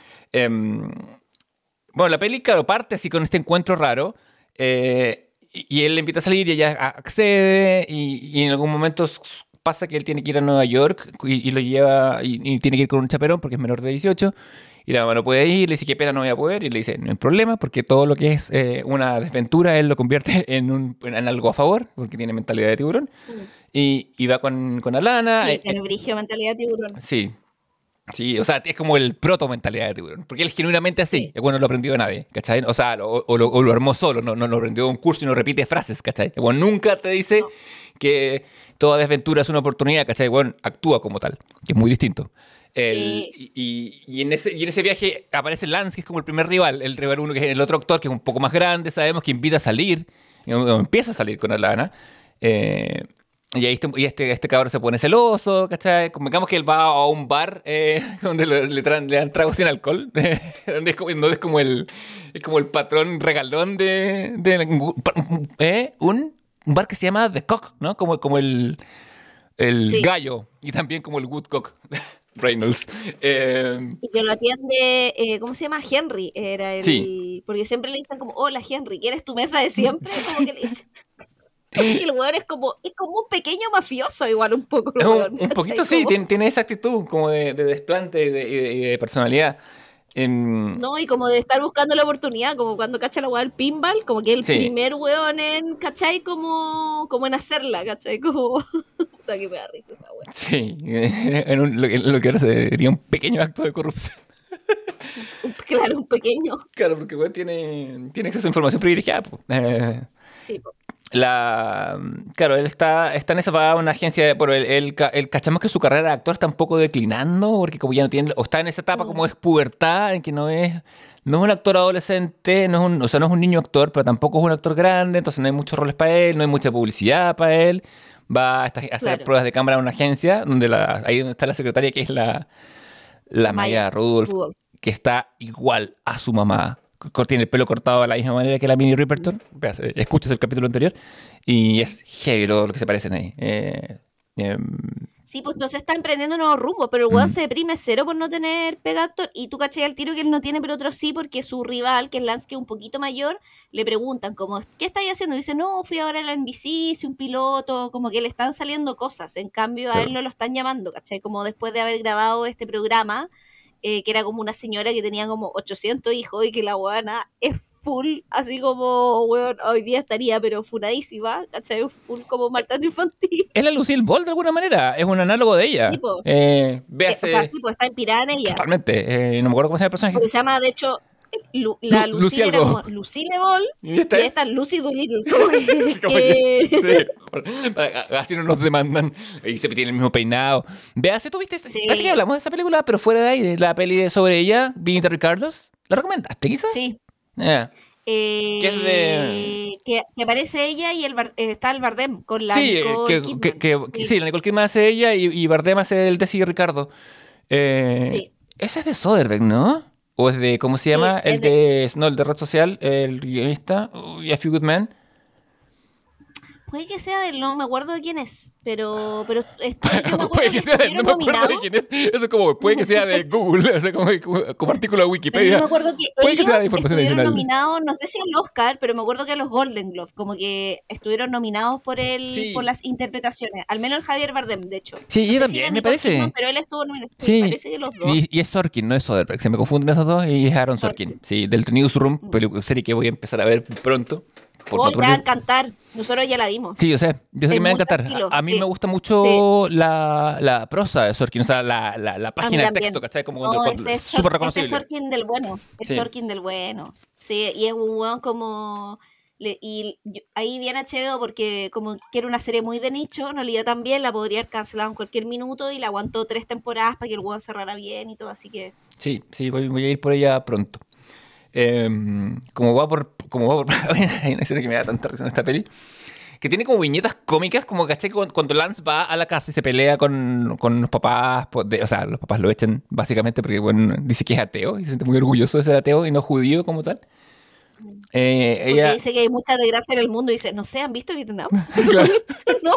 Bueno, la peli, claro, parte así con este encuentro raro, y él le invita a salir y ella accede, y en algún momento pasa que él tiene que ir a Nueva York y lo lleva, y tiene que ir con un chaperón porque es menor de 18, y la mamá no puede ir, le dice qué pena, no voy a poder, y le dice no hay problema porque todo lo que es una desventura él lo convierte en algo a favor porque tiene mentalidad de tiburón. Y va con Alana. Sí, tiene brígido mentalidad de tiburón. Sí, o sea, es como el proto mentalidad de tiburón, porque él genuinamente así, bueno, no lo aprendió de nadie, ¿cachai? O sea, o lo armó solo, no lo aprendió de un curso y no repite frases, ¿cachai? Bueno, nunca te dice que toda desventura es una oportunidad, ¿cachai? Bueno, actúa como tal, que es muy distinto. Y en ese viaje aparece Lance, que es como el primer rival, el rival uno, que es el otro actor, que es un poco más grande, sabemos que invita a salir, empieza a salir con Alana, y ahí este cabrón se pone celoso, ¿cachai? Digamos que él va a un bar donde le dan tragos sin alcohol, donde es como el patrón regalón de un bar que se llama The Cock, ¿no? Como el gallo, y también como el Woodcock Reynolds. Y que lo atiende, ¿cómo se llama? Henry, era el... Sí. Porque siempre le dicen como, hola Henry, ¿quieres tu mesa de siempre? Como que le dicen... Porque el weón es como un pequeño mafioso, igual un poco. Un poquito, sí, tiene esa actitud como de desplante y de personalidad. No, y como de estar buscando la oportunidad, como cuando cacha la weá del pinball, como que el primer weón en, ¿cachai? Como en hacerla, ¿cachai? Como, puta que me da risa esa weá. Sí, lo que ahora sería un pequeño acto de corrupción. Claro, un pequeño. Claro, porque weón tiene acceso a información privilegiada. Sí, pues. Claro, él está en esa va una agencia, pero él cachamos que su carrera de actor está un poco declinando, porque como ya no tiene, o está en esa etapa como es pubertad, en que no es un actor adolescente, no es un niño actor, pero tampoco es un actor grande, entonces no hay muchos roles para él, no hay mucha publicidad para él, va a hacer pruebas de cámara en una agencia, ahí donde está la secretaria, que es la Maya Rudolph, que está igual a su mamá. Tiene el pelo cortado de la misma manera que la Minnie Riperton. Escuchas el capítulo anterior y es heavy lo que se parecen ahí. Sí, pues entonces está emprendiendo un nuevo rumbo, pero el weón se deprime cero por no tener pega actor, y tú cachai al tiro que él no tiene, pero otros sí, porque su rival, que es Lance, que es un poquito mayor, le preguntan como, ¿qué estáis haciendo? Y dice, no, fui ahora a la NBC, soy un piloto, como que le están saliendo cosas, en cambio a él no lo están llamando, ¿cachai? Como después de haber grabado este programa, que era como una señora que tenía como 800 hijos y que la weona es full, así como, weón, hoy día estaría pero funadísima, ¿cachai? Full como maltrato infantil. Es la Lucille Ball de alguna manera, es un análogo de ella. Tipo, véase, o sea, sí, pues está inspirada en ella. Totalmente, no me acuerdo cómo se llama el personaje. Porque se llama, de hecho, la Lucille era como Lucille Ball y esta es Lucy Doolittle. Así no nos demandan. Y se tiene el mismo peinado. Véase, ¿tú viste? Parece que hablamos de esa película, pero fuera de ahí, de la peli sobre ella, Vinita Ricardos. ¿La recomendaste, quizás? Sí. Que es de... que aparece ella y está el Bardem con la Nicole Kidman. Sí, la Nicole Kidman hace ella y Bardem hace el Desi Ricardo. Ese es de Soderbergh, ¿no? ¿O es de, ¿cómo se llama? El de Red Social, el guionista, A Few Good Men. Puede que sea del, no me acuerdo de quién es, pero yo me puede que sea del, no me acuerdo de quién es. Eso es como, puede que sea de Google, o sea, como artículo de Wikipedia. Yo me acuerdo que puede que sea de información adicional. Nominados, no sé si al Oscar, pero me acuerdo que a los Golden Globes, como que estuvieron nominados por por las interpretaciones. Al menos el Javier Bardem, de hecho. Sí, no yo también, me parece. Kidman, pero él estuvo nominado. Sí, me parece que los dos. Y es Sorkin, no es Soderbergh. Se me confunden esos dos y es Aaron Sorkin. Sí, del Newsroom, serie que voy a empezar a ver pronto. Te va a encantar. Nosotros ya la vimos. Sí, yo sé que me va a encantar. A mí me gusta mucho la prosa de Sorkin, o sea, la página de texto, ¿cachai? Como súper reconocible. Es Sorkin del bueno. Es Sorkin del bueno. Sí, y es un weón como... ahí viene HBO porque como que era una serie muy de nicho, en realidad también la podría haber cancelado en cualquier minuto y la aguantó 3 temporadas para que el weón cerrara bien y todo, así que... Sí, voy a ir por ella pronto. Como va por hay una escena que me da tanta risa en esta peli que tiene como viñetas cómicas, como caché cuando Lance va a la casa y se pelea con los papás, o sea, los papás lo echan básicamente porque bueno, dice que es ateo y se siente muy orgulloso de ser ateo y no judío como tal. Ella dice que hay mucha desgracia en el mundo y dice, no sé, ¿han visto Vietnam? Claro. No,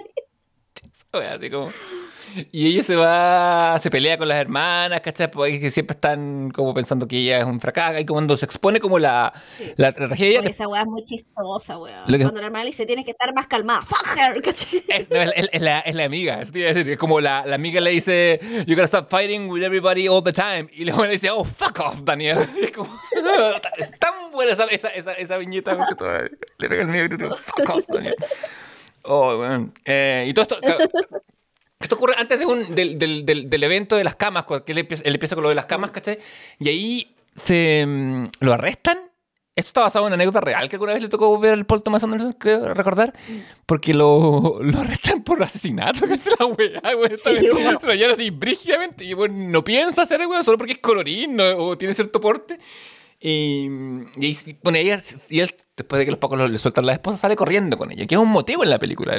así como... Y ella se pelea con las hermanas, ¿cachai? Porque siempre están como pensando que ella es un fracaso. Y cuando se expone como la tragedia... Esa weá es muy chistosa, weá. Cuando la hermana le dice, tienes que estar más calmada. Fuck her, ¿cachai? Es la amiga. Eso te iba a decir. Es como la amiga le dice, you gotta stop fighting with everybody all the time. Y luego le dice, oh, fuck off, Daniel. Es como... es tan buena esa viñeta. Le pega el mío y dice, fuck off, Daniel. Oh, bueno. Y todo esto... Esto ocurre antes del evento de las camas, que él empieza con lo de las camas, ¿cachai? Y ahí lo arrestan. Esto está basado en una anécdota real que alguna vez le tocó ver al Paul Thomas Anderson, creo recordar, porque lo arrestan por asesinato, que es la weá, güey. Se lo llevan así brígidamente y bueno, no piensa hacer algo solo porque es colorín o tiene cierto porte. Y bueno, y él, después de que los pacos le sueltan a la esposa, sale corriendo con ella, que es un motivo en la película.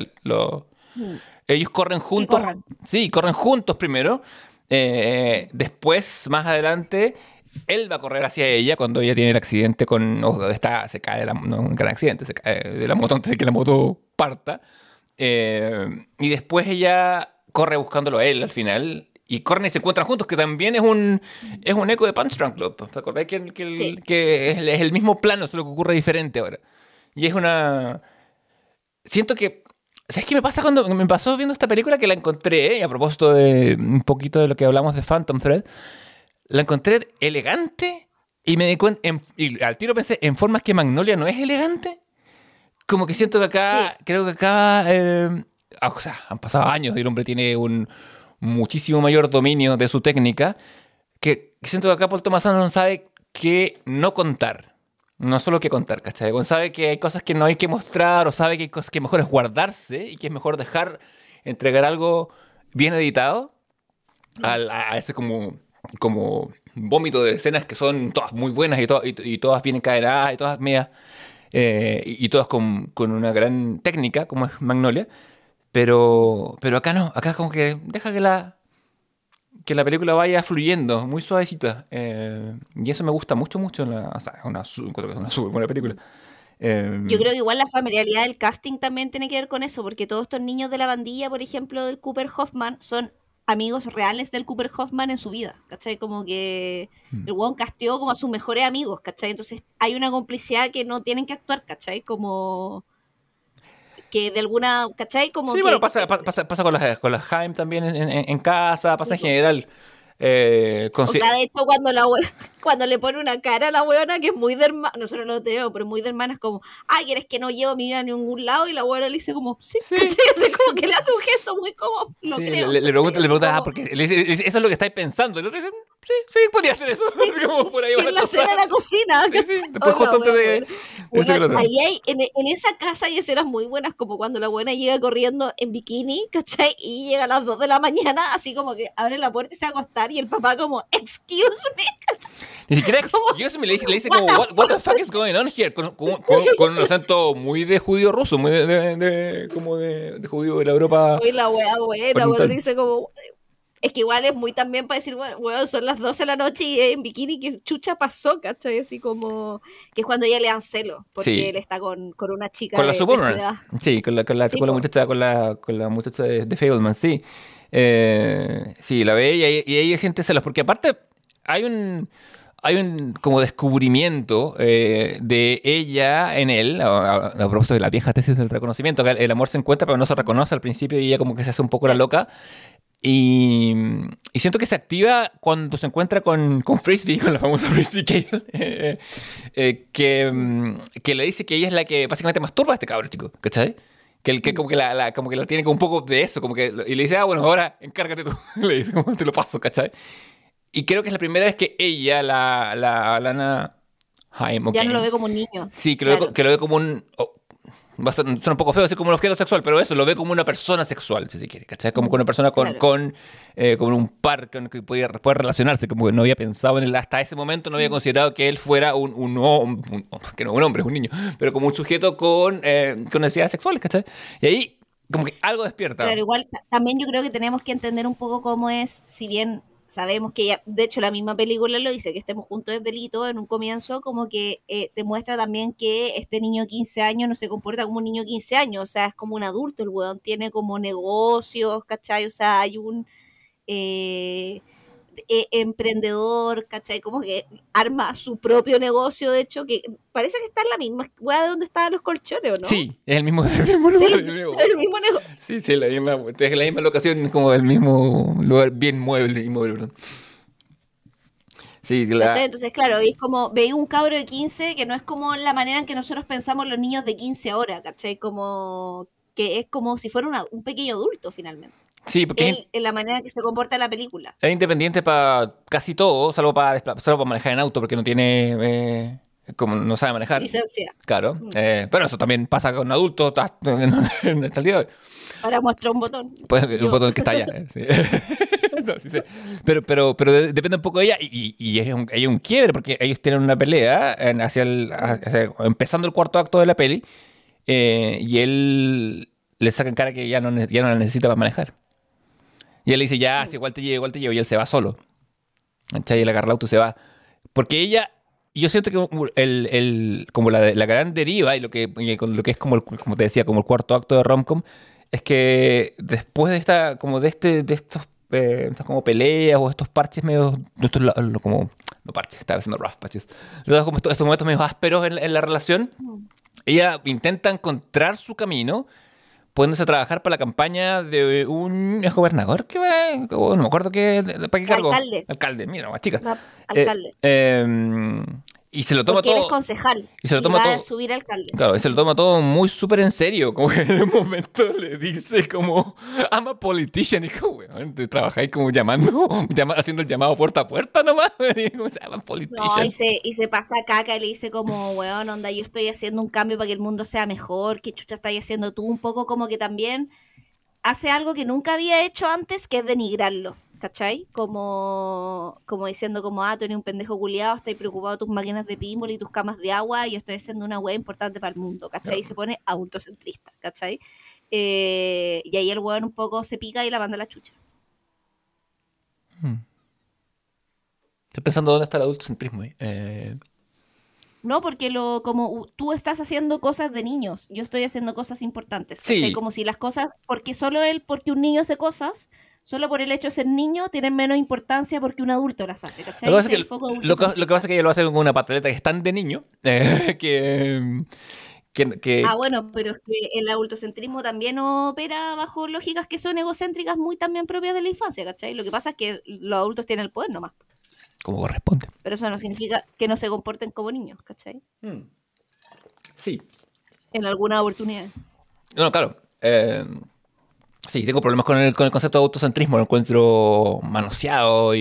Ellos corren juntos. Sí, corren juntos primero. Después, más adelante, él va a correr hacia ella cuando ella tiene el accidente se cae no un gran accidente, se cae de la moto antes de que la moto parta. Y después ella corre buscándolo a él al final. Y corren y se encuentran juntos, que también es un eco de Punch Drunk Love. ¿Te acordás que es el mismo plano, solo que ocurre diferente ahora? Y es una... Siento que... ¿Sabes qué me pasa cuando me pasó viendo esta película? Que la encontré, a propósito de un poquito de lo que hablamos de Phantom Thread, la encontré elegante y me di cuenta, y al tiro pensé, en formas que Magnolia no es elegante. Como que siento que acá, creo que acá, o sea, han pasado años y el hombre tiene un muchísimo mayor dominio de su técnica, que siento que acá Paul Thomas Anderson sabe que no contar. No solo que contar, ¿cachai? Sabe que hay cosas que no hay que mostrar o sabe que hay cosas que mejor es guardarse y que es mejor entregar algo bien editado a ese como vómito de escenas que son todas muy buenas y todas bien encadenadas y todas medias y todas con una gran técnica como es Magnolia, pero acá no, acá como que deja que la película vaya fluyendo, muy suavecita. Y eso me gusta mucho. O sea, es una súper buena película. Yo creo que igual la familiaridad del casting también tiene que ver con eso, porque todos estos niños de la bandilla, por ejemplo, del Cooper Hoffman, son amigos reales del Cooper Hoffman en su vida, ¿cachai? Como que el weón casteó como a sus mejores amigos, ¿cachai? Entonces hay una complicidad que no tienen que actuar, ¿cachai? Como... que de alguna, ¿cachai? Como sí, que, bueno, pasa con las Haim también en casa, pasa en general. O sea, de hecho, cuando le pone una cara a la weona que es muy de hermana, nosotros no lo tenemos, pero muy de hermana, es como, ay, ¿quieres que no llevo mi vida a ningún lado? Y la weona le dice como, sí. ¿Cachai? Es como que le hace un gesto muy como, no sí, creo. Le pregunta, porque le dice, eso es lo que estáis pensando. Y el otro dice, sí, podría hacer eso. Sí. Como por ahí va en la escena de la cocina. Sí. Después justo antes de ahí hay, en esa casa hay escenas muy buenas, como cuando la buena llega corriendo en bikini, ¿cachai? Y llega a las 2 de la mañana, así como que abre la puerta y se va a acostar, y el papá como, excuse me, ¿cachai? Ni siquiera excuse me, le dice como, what the fuck is going on here? Con un acento muy de judío ruso, muy de judío de la Europa. Y la wea buena, le dice como, Es que igual es muy también para decir, bueno, son las 12 de la noche y en bikini, que chucha pasó, ¿cachai? Así como, que es cuando ella le dan celo, porque él Sí, está con una chica con la de su Suburbans. edad. Sí, Sí, con la po. muchacha, con la muchacha de Fableman, sí. Sí, la ve y ella siente celos, porque aparte hay hay un como descubrimiento de ella en él, a propósito de la vieja tesis del reconocimiento, que el amor se encuentra pero no se reconoce al principio y ella como que se hace un poco la Claro. loca. Y, y siento que se activa cuando se encuentra con Frisbee, con la famosa Frisbee Cale, que le dice que ella es la que básicamente masturba a este cabrón, chico, ¿cachai? Que como que como que la tiene como un poco de eso, como que, y le dice, ah, bueno, ahora encárgate tú, le dice, como te lo paso, ¿cachai? Y creo que es la primera vez que ella, Lana Haim, Ya no lo O'Kane, ve como un niño, sí, claro. que lo ve como un... va a ser, suena un poco feo decir como un objeto sexual, pero eso, lo ve como una persona sexual, si se quiere, ¿cachai? Como una persona Claro. con un par con el que puede relacionarse, como que no había pensado en él hasta ese momento, no había considerado que él fuera que no un hombre, es un niño, pero como un sujeto con necesidades sexuales, ¿cachai? Y ahí como que algo despierta. Claro, igual también yo creo que tenemos que entender un poco cómo es, si bien sabemos que ya, de hecho la misma película lo dice, que estemos juntos es delito en un comienzo, como que demuestra también que este niño de 15 años no se comporta como un niño de 15 años, o sea, es como un adulto, el weón tiene como negocios, ¿cachai? O sea, hay un... Eh, emprendedor, ¿cachai? Como que arma su propio negocio, de hecho, que parece que está en la misma weá de donde estaban los colchones, ¿o no? Sí, es el mismo, el mismo Sí, lugar. sí, el mismo negocio. Sí, sí, es la misma locación, como el mismo lugar, bien inmueble, perdón. Sí, ¿Cachai? Entonces, claro, es como, veis un cabro de 15 que no es como la manera en que nosotros pensamos los niños de 15 ahora, ¿cachai? Como que es como si fuera un pequeño adulto finalmente. sí, porque Él, en la manera en que se comporta en la película. es independiente para casi todo, salvo para manejar en auto, porque no tiene, como no sabe manejar, Licencia. claro. Pero eso también pasa con adultos hasta el día de hoy. Ahora muestra un botón. Pues el Yo. botón que está allá. Sí. Eso, sí, sí. Pero depende un poco de ella y hay un quiebre porque ellos tienen una pelea empezando el cuarto acto de la peli y él le saca en cara que ya no la necesita para manejar. Y él le dice, ya, si igual te llevo, y él se va solo. ¿Cachai? Y él agarra el auto y se va. Porque ella, yo siento que como la gran deriva y con lo que es como te decía, como el cuarto acto de Romcom, es que después de estas como peleas o estos parches medio, como, no parches, estaba haciendo rough patches, como estos momentos medio ásperos en la relación, ella intenta encontrar su camino poniéndose a trabajar para la campaña de un gobernador que no me acuerdo para qué cargo. Alcalde. Alcalde, mira, más chica. Eh, Alcalde. eh, y se lo toma Porque él es todo. concejal Y se lo y toma va a todo. subir alcalde. Claro, y se lo toma todo muy súper en serio. Como que en un momento le dice como I'm a politician. Y como, weón, te trabajáis como haciendo el llamado puerta a puerta nomás. Y como, I'm a No, politician. y se pasa caca y le dice como, weón, onda, yo estoy haciendo un cambio para que el mundo sea mejor, ¿qué chucha estás haciendo tú? Un poco como que también hace algo que nunca había hecho antes, que es denigrarlo, ¿cachai? Como diciendo como, tú eres un pendejo culiado, estás preocupado de tus máquinas de pinball y tus camas de agua, y yo estoy haciendo una wea importante para el mundo, ¿cachai? Y se pone autocentrista, ¿cachai? Y ahí el weón un poco se pica y la manda a la chucha. Estoy pensando dónde está el adultocentrismo ahí. No, porque como tú estás haciendo cosas de niños, yo estoy haciendo cosas importantes, ¿cachai? Sí, Como si las cosas, porque un niño hace cosas, solo por el hecho de ser niño, tienen menos importancia porque un adulto las hace, lo que ¿cachai? pasa Ese es es el que, foco lo que pasa adultocentrismo. es que ella lo hace con una pataleta que es tan de niño que Bueno, pero es que el adultocentrismo también opera bajo lógicas que son egocéntricas muy también propias de la infancia, ¿cachai? Lo que pasa es que los adultos tienen el poder nomás, como corresponde. pero eso no significa que no se comporten como niños, ¿cachai? Sí. En alguna oportunidad. No, claro. Sí, tengo problemas con el concepto de autocentrismo. Lo encuentro manoseado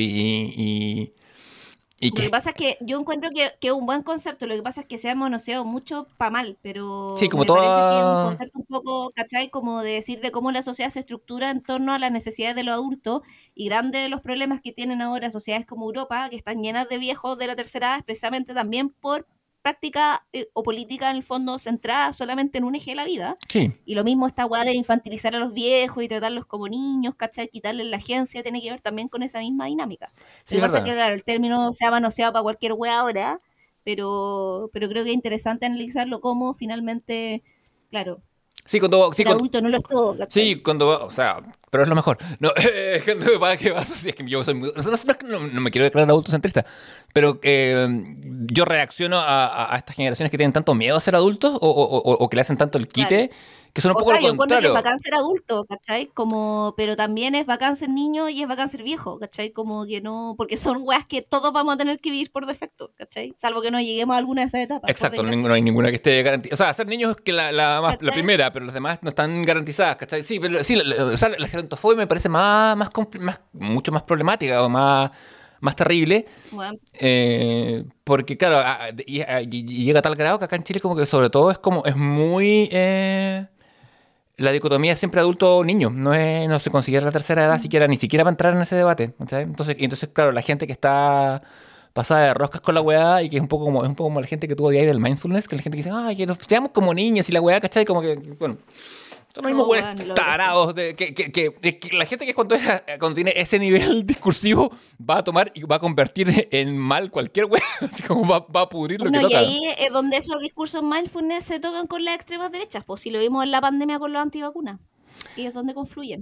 y Lo que que... pasa es que yo encuentro que es un buen concepto, lo que pasa es que se ha manoseado mucho para mal, Sí, pero como me parece que es un toda... concepto un poco, ¿cachai? Como de decir de cómo la sociedad se estructura en torno a las necesidades de los adultos y grandes de los problemas que tienen ahora sociedades como Europa, que están llenas de viejos de la tercera edad, precisamente también por práctica o política en el fondo centrada solamente en un eje de la vida. Sí. Y lo mismo esta weá de infantilizar a los viejos y tratarlos como niños, ¿cachai? Quitarles la agencia, tiene que ver también con esa misma dinámica. Sí, Lo que pasa es verdad. que, claro, el término se ha manoseado para cualquier weá ahora, pero creo que es interesante analizarlo como finalmente, claro, Sí, ser adulto no lo es todo, ¿cachai? sí, o sea, pero es lo mejor. No, ¿qué pasa? Si es que yo soy muy, no me quiero declarar adultocentrista, pero yo reacciono a estas generaciones que tienen tanto miedo a ser adultos o que le hacen tanto el quite, Claro. que son un O poco sea, lo yo encuentro que es contrario. bacán ser adulto, ¿cachai? Como, pero también es bacán ser niño y es bacán ser viejo, ¿cachai? Como que no, porque son weas que todos vamos a tener que vivir por defecto, ¿cachai? Salvo que no lleguemos a alguna de esas etapas, por Exacto, desgracia. no hay ninguna que esté garantizada. O sea, ser niños es que la ¿Cachai? primera, pero las demás no están garantizadas, ¿cachai? Sí, pero sí, o sea, la gerontofobia me parece mucho más problemática o más terrible. Bueno, Porque claro, y llega a tal grado que acá en Chile como que sobre todo es muy la dicotomía es siempre adulto o niño, no se considera la tercera edad siquiera, ni siquiera para entrar en ese debate, ¿sabes? Entonces, claro, la gente que está pasada de roscas con la weá y que es un poco como la gente que tuvo de ahí del mindfulness, que la gente que dice, ay, que nos seamos como niños y la weá, ¿cachai? Como que, bueno, son los mismos no, weones bueno, lo tarados que la gente que cuando tiene ese nivel discursivo va a tomar y va a convertir en mal cualquier weá, así como va a pudrir lo que Bueno, y toca. ahí es donde esos discursos mindfulness se tocan con las extremas derechas, pues si lo vimos en la pandemia con los antivacunas, y es donde confluyen.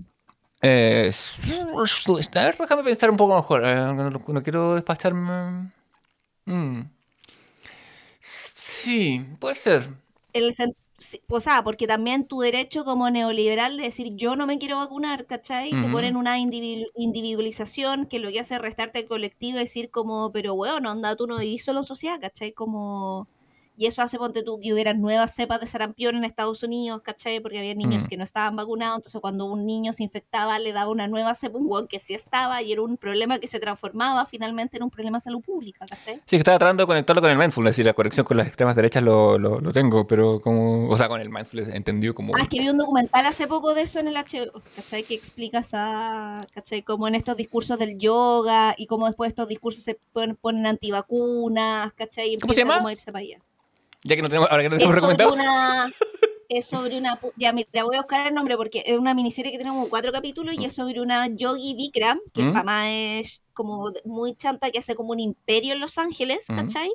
A ver, déjame pensar un poco mejor. No quiero despacharme. Mm. Sí, puede ser. O sea, porque también tu derecho como neoliberal de decir yo no me quiero vacunar, ¿cachai? Te Ujú. ponen una individualización que lo que hace es restarte el colectivo y decir como, pero bueno, onda, tú no vivís solo en sociedad, ¿cachai? Como... Y eso hace, ponte tú, que hubieran nuevas cepas de sarampión en Estados Unidos, ¿cachai? Porque había Mm. niños que no estaban vacunados, entonces cuando un niño se infectaba le daba una nueva cepa, un hueón que sí estaba, y era un problema que se transformaba finalmente en un problema de salud pública, ¿cachai? Sí, que estaba tratando de conectarlo con el mindfulness y la conexión con las extremas derechas lo tengo, pero como. O sea, con el mindfulness entendido como. Ah, es que vi un documental hace poco de eso en el HBO, ¿cachai? Que explica ¿cachai? Como en estos discursos del yoga y cómo después estos discursos se ponen antivacunas, ¿cachai? Y ¿Cómo se empieza como llama? a irse para allá. Ahora que no tenemos Es sobre recomendado. una, es sobre una, ya te voy a buscar el nombre porque es una miniserie que tiene como 4 capítulos y es sobre una yogi Bikram, que el ¿Mm? mamá es como muy chanta, que hace como un imperio en Los Ángeles, ¿Mm? ¿cachai?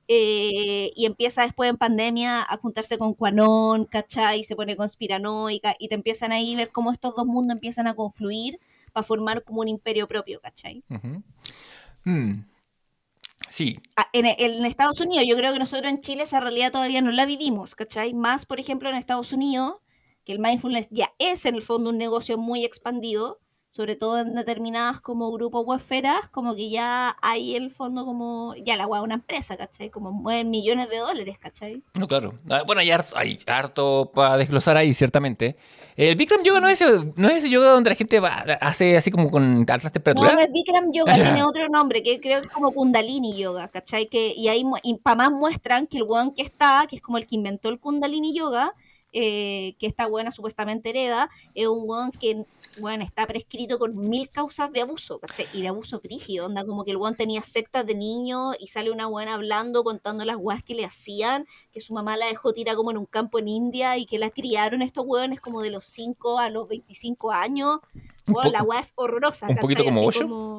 Y empieza después en pandemia a juntarse con Quanon, ¿cachai? Y se pone conspiranoica y te empiezan ahí a ver cómo estos dos mundos empiezan a confluir para formar como un imperio propio, ¿cachai? Ujú. Mm. Sí. En Estados Unidos, yo creo que nosotros en Chile esa realidad todavía no la vivimos, ¿cachai? Más, por ejemplo, en Estados Unidos, que el mindfulness ya es en el fondo un negocio muy expandido, sobre todo en determinadas como grupos o esferas, como que ya hay en el fondo como, ya la hueá una empresa, ¿cachai? Como mueven millones de dólares, ¿cachai? No, claro. Bueno, hay harto para desglosar ahí, ciertamente. El Bikram Yoga no es ese yoga donde la gente hace así como con altas No, temperaturas. no es Bikram Yoga, tiene otro nombre, que creo que es como Kundalini Yoga, ¿cachai? Y ahí para más muestran que el weón que está, que es como el que inventó el Kundalini Yoga, que esta buena supuestamente hereda, es un weón que, bueno, está prescrito con 1000 causas de abuso, ¿cachai? Y de abuso frígido, onda, como que el weón tenía sectas de niños y sale una buena hablando, contando las weas que le hacían, que su mamá la dejó tirar como en un campo en India y que la criaron estos weones como de los 5 a los 25 años. Un, Bueno, po- la weá es horrorosa, un poquito ¿cachai? como Así Osho. como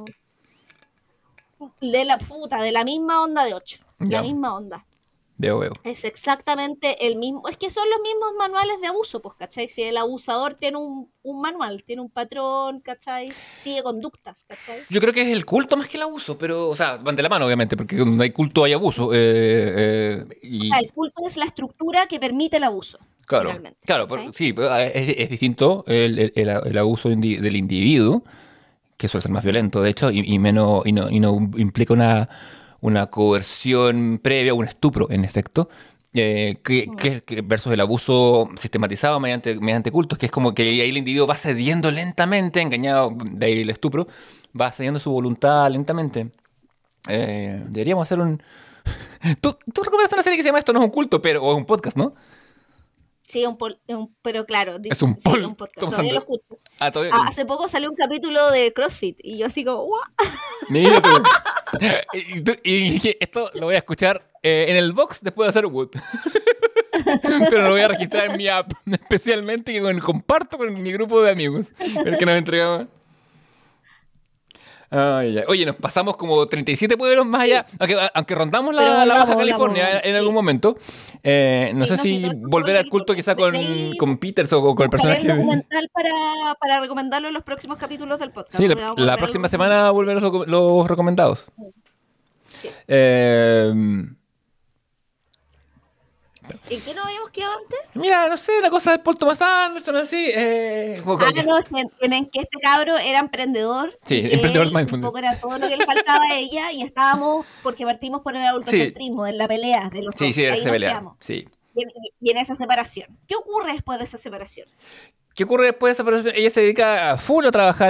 de la puta, de la misma onda de 8, la Ya, misma onda. veo. Es exactamente el mismo, es que son los mismos manuales de abuso, pues, ¿cachai? Si el abusador tiene un manual, tiene un patrón, ¿cachai? Sigue conductas, ¿cachai? Yo creo que es el culto más que el abuso, pero, o sea, van de la mano, obviamente, porque donde hay culto hay abuso. El culto es la estructura que permite el abuso, Claro, finalmente, claro, ¿cachai? sí, pero es distinto el abuso del individuo, que suele ser más violento, de hecho, y no implica una coerción previa, un estupro, en efecto, que versus el abuso sistematizado mediante cultos, que es como que ahí el individuo va cediendo lentamente, engañado, de ahí el estupro, va cediendo su voluntad lentamente. Deberíamos hacer un... ¿Tú recomiendas una serie que se llama Esto no es un culto, o es un podcast, ¿no? Sí, pero claro, Es un sí, un podcast, Estamos todavía lo usando... escucho. Todavía... Hace poco salió un capítulo de CrossFit y yo así como, ¡guau! Mira tú. Y dije, esto lo voy a escuchar en el box después de hacer Wood. Pero lo voy a registrar en mi app, especialmente que comparto con mi grupo de amigos, el que nos entregaba. Oye, nos pasamos como 37 pueblos más allá, aunque rondamos la Baja California en algún momento. No sé si volver al culto quizá con Peters o con el personaje. Documental para recomendarlo en los próximos capítulos del podcast. Sí, la próxima semana volver los recomendados. Sí. ¿En qué nos habíamos quedado antes? Mira, no sé, la cosa de Paul Thomas Anderson, así. No, tienen que este cabro era emprendedor. Sí, emprendedor mindfulness. Un poco era todo lo que le faltaba a ella y estábamos, porque partimos por el adultocentrismo, en la pelea de los dos. Sí, esa pelea. Sí. Y en esa separación. ¿Qué ocurre después de esa separación? ¿Qué ocurre después de esa separación? Ella se dedica a full a trabajar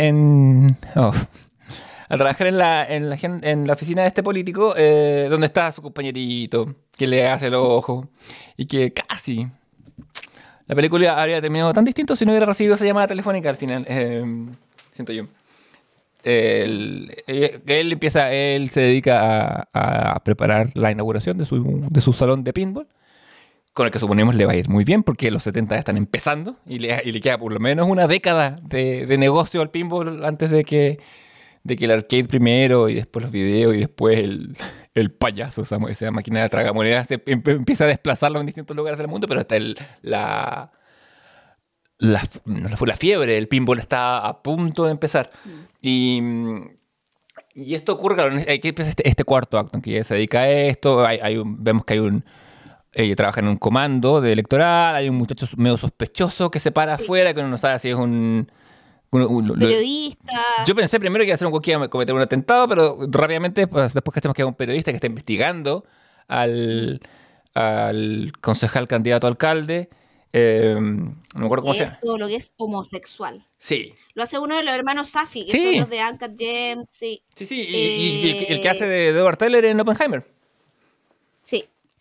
a trabajar en la oficina de este político, donde está su compañerito, que le hace el ojo, y que casi la película habría terminado tan distinto si no hubiera recibido esa llamada telefónica al final, siento yo. Él se dedica a preparar la inauguración de su salón de pinball, con el que suponemos le va a ir muy bien, porque los 70 están empezando, y le queda por lo menos una década de negocio al pinball antes de que el arcade primero, y después los videos, y después el payaso, esa máquina de tragamonedas empieza a desplazarlo en distintos lugares del mundo, pero hasta la fiebre del pinball está a punto de empezar. Y esto ocurre, claro, aquí empieza este cuarto acto en que ella se dedica a esto. Vemos que ella trabaja en un comando de electoral, hay un muchacho medio sospechoso que se para afuera, que uno no sabe si es un periodista. Yo pensé primero que iba a ser un que iba a cometer un atentado, pero rápidamente después cachamos que es un periodista que está investigando al concejal candidato a alcalde. No me acuerdo cómo se llama. Todo lo que es homosexual. Sí. Lo hace uno de los hermanos Safdie, que son los de Uncut Gems. Sí. Y el que hace de Edward Teller en Oppenheimer. Sí.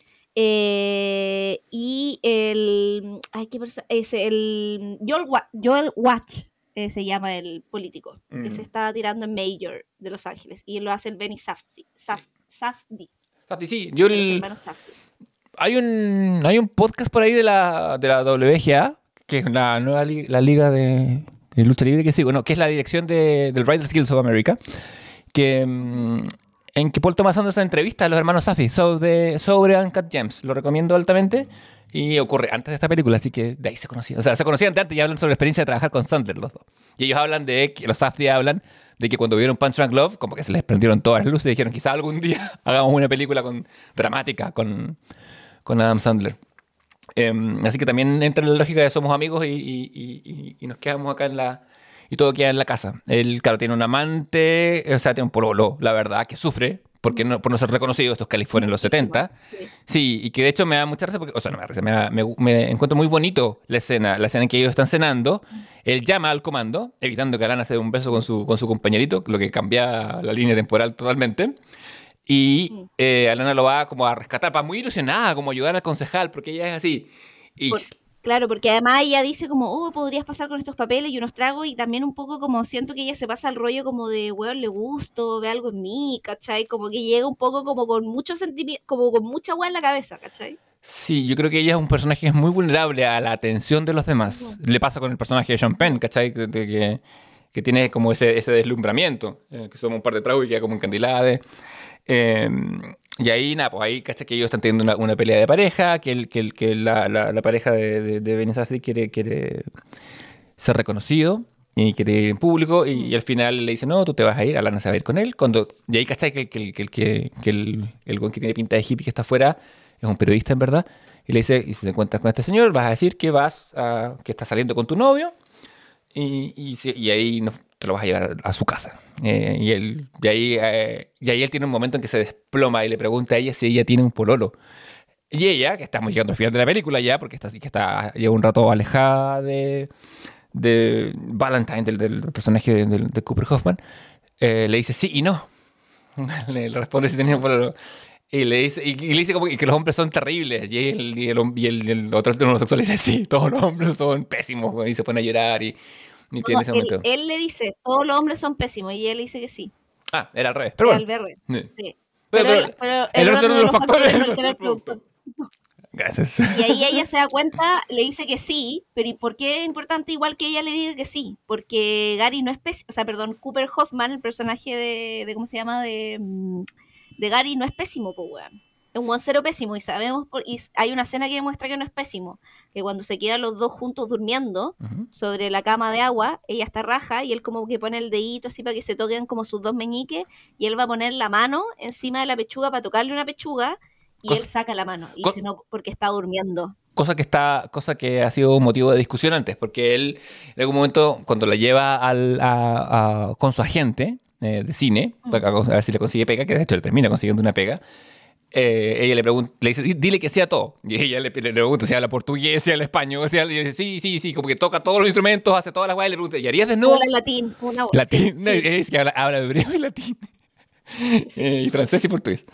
Y el... ¿qué persona? Es el Joel Watch. Se llama el político, que se está tirando en Major de Los Ángeles, y lo hace el Benny Safdie. Safdie, sí. Hay un podcast por ahí de la WGA, que es la nueva la liga de lucha libre que sigo, que es la dirección del Writers Guild of America, en que Paul Thomas Anderson entrevista a los hermanos Safdie sobre Uncut Gems. Lo recomiendo altamente. Y ocurre antes de esta película, así que de ahí se conocían. O sea, se conocían de antes y hablan sobre la experiencia de trabajar con Sandler los dos. Y ellos hablan los Safdie hablan de que cuando vieron Punch Drunk Love, como que se les prendieron todas las luces y dijeron, quizá algún día hagamos una película dramática con Adam Sandler. Así que también entra en la lógica de somos amigos y nos quedamos acá y todo queda en la casa. Él, claro, tiene un amante, o sea, tiene un pololo, la verdad, que sufre por no ser reconocido. Esto es California en los 70. Sí, y que de hecho me da mucha risa porque, o sea, no me da risa, me encuentro muy bonito la escena en que ellos están cenando. Él llama al comando, evitando que Alana se dé un beso con su compañerito, lo que cambia la línea temporal totalmente. Y Alana lo va como a rescatar, muy ilusionada, como ayudar al concejal, porque ella es así. Claro, porque además ella dice como, podrías pasar con estos papeles y unos tragos, y también un poco como siento que ella se pasa al rollo como de, weón, le gusto, ve algo en mí, ¿cachai? Como que llega un poco como con mucho sentimiento, como con mucha weá en la cabeza, ¿cachai? Sí, yo creo que ella es un personaje que es muy vulnerable a la atención de los demás. Le pasa con el personaje de Sean Penn, ¿cachai? Que tiene como ese deslumbramiento, que somos un par de tragos y queda como encandilada. Y ahí, nada, pues ahí, ¿cachai? Que ellos están teniendo una pelea de pareja, que la pareja de Benny Safdie quiere ser reconocido y quiere ir en público, y al final le dice, no, tú te vas a ir, Alana se va a ir con él. Y ahí, ¿cachai? Que el güey que tiene pinta de hippie que está afuera es un periodista, en verdad, y le dice, y si te encuentras con este señor, vas a decir que que estás saliendo con tu novio, y ahí te lo vas a llevar a su casa. Y ahí él tiene un momento en que se desploma y le pregunta a ella si ella tiene un pololo. Y ella, que estamos llegando al final de la película ya, porque lleva un rato alejada de Valentine, del personaje de Cooper Hoffman, le dice sí y no. Le responde si tenía un pololo. Y le dice como que los hombres son terribles. Y el otro homosexual le dice sí, todos los hombres son pésimos. Y se pone a llorar y tiene ese momento. Él le dice, todos los hombres son pésimos, y él dice que sí. Era al revés. Pero era bueno. Sí. Pero el orden de los factores altera el producto. Gracias. Y ahí ella se da cuenta, le dice que sí, pero ¿y por qué es importante igual que ella le diga que sí? Porque Gary no es Cooper Hoffman, el personaje de ¿cómo se llama? De Gary no es pésimo, pues weón. Es un buen cero pésimo y sabemos, y hay una escena que demuestra que no es pésimo, que cuando se quedan los dos juntos durmiendo sobre la cama de agua, ella está raja y él como que pone el dedito así para que se toquen como sus dos meñiques y él va a poner la mano encima de la pechuga para tocarle una pechuga. Y él saca la mano y dice no, porque está durmiendo. Cosa que ha sido motivo de discusión antes, porque él en algún momento, cuando la lleva con su agente de cine, a ver si le consigue pega, que de hecho le termina consiguiendo una pega, ella le dice, dile que sea todo. Y ella le pregunta si habla portugués, si habla español, y dice, sí, como que toca todos los instrumentos, hace todas las cosas, y le pregunta, ¿y harías desnudo? Habla latín. Latín, sí. Es que habla hebreo y latín. Sí. Y francés y portugués.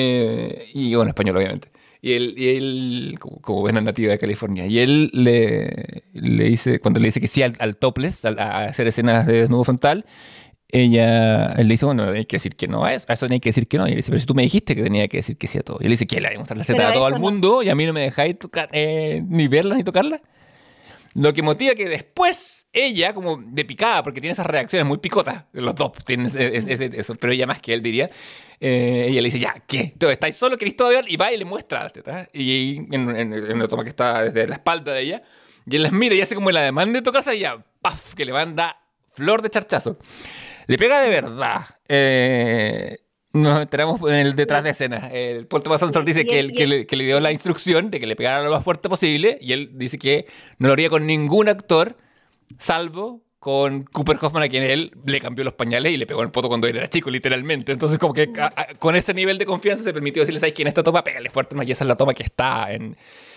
Y bueno, español, obviamente. Y él como buena nativa de California. Y él le dice, cuando le dice que sí al topless, a hacer escenas de desnudo frontal, él le dice, bueno, hay que decir que no a eso no hay que decir que no. Y él dice, pero si tú me dijiste que tenía que decir que sí a todo. Y él dice, ¿qué le voy a mostrar la teta a todo el mundo? Y a mí no me dejáis tocar, ni verla ni tocarla. Lo que motiva que después ella, como de picada, porque tiene esas reacciones muy picotas, los dos tienen eso, pero ella más que él diría, ella le dice, ya, ¿qué? ¿Tú estáis solo? ¿Queréis todo ver? Y va y le muestra las tetas. Y en una toma que está desde la espalda de ella, y él las mira y hace como la demanda de tocarse, y ya, ¡paf!, que le manda flor de charchazo. Le pega de verdad. Nos enteramos en el detrás de escena. El Paul Thomas Anderson dice que le dio la instrucción de que le pegara lo más fuerte posible, y él dice que no lo haría con ningún actor, salvo con Cooper Hoffman, a quien él le cambió los pañales y le pegó en el poto cuando él era chico, literalmente. Entonces, como que con ese nivel de confianza se permitió decirle, ¿sabes qué? En esta toma, pégale fuerte, ¿no? Y esa es la toma que está en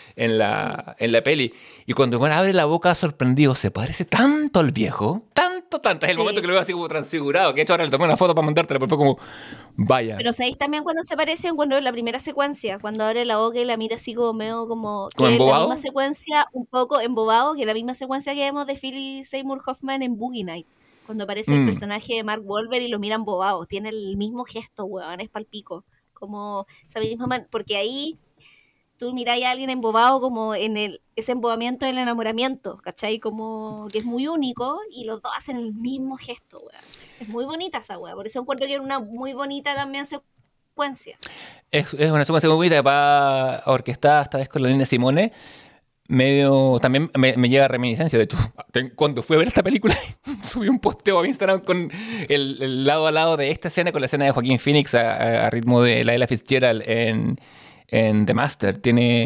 la peli. Y cuando Juan abre la boca sorprendido, se parece tanto al viejo, tanto. Es el momento que lo veo así como transfigurado, que de hecho ahora le tomé una foto para mandártela, pero fue como, vaya. Pero ¿sabéis también cuando se parecen? Cuando en la primera secuencia, cuando abre la boca y la mira así como medio como... ¿Como embobado? La misma secuencia, un poco embobado, que la misma secuencia que vemos de Philip Seymour Hoffman en Boogie Nights, cuando aparece el personaje de Mark Wahlberg y lo mira embobado. Tiene el mismo gesto, weón, es palpico. Como, ¿sabéis? Porque ahí... tú miráis a alguien embobado como ese embobamiento del enamoramiento, ¿cachai? Como que es muy único y los dos hacen el mismo gesto, weón. Es muy bonita esa weá, por eso encuentro que era una muy bonita también secuencia. Es una secuencia muy bonita, va orquestada esta vez con la Nina Simone. Medio, también me lleva a reminiscencia. De hecho, cuando fui a ver esta película, subí un posteo a Instagram con el lado a lado de esta escena con la escena de Joaquín Phoenix a ritmo de la Ella Fitzgerald en The Master.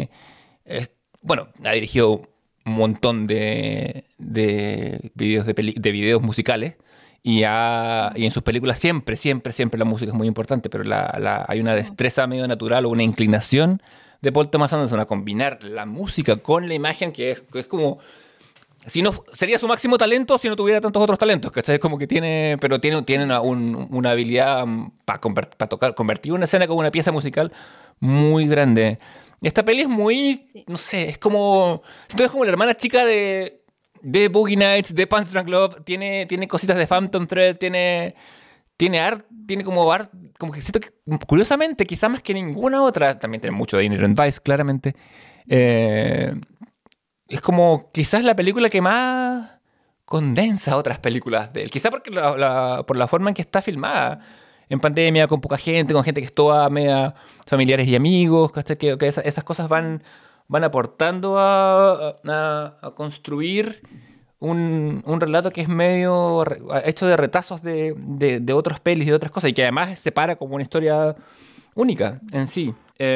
Ha dirigido un montón de videos de videos musicales y en sus películas siempre la música es muy importante, pero hay una destreza medio natural o una inclinación de Paul Thomas Anderson a combinar la música con la imagen que es como... Si no, sería su máximo talento si no tuviera tantos otros talentos, ¿cachai? Como que tiene una habilidad para convertir una escena como una pieza musical muy grande. Esta peli es muy, no sé, es como... Siento que es como la hermana chica de Boogie Nights, de Punch Drunk Love, tiene cositas de Phantom Thread, tiene como que siento que, curiosamente, quizás más que ninguna otra, también tiene mucho de Inherent Vice, claramente, es como quizás la película que más condensa otras películas de él. Quizás porque por la forma en que está filmada. En pandemia, con poca gente, con gente que es toda media familiares y amigos. Que esas cosas van aportando a construir un relato que es medio hecho de retazos de otros pelis y de otras cosas. Y que además se para como una historia única en sí.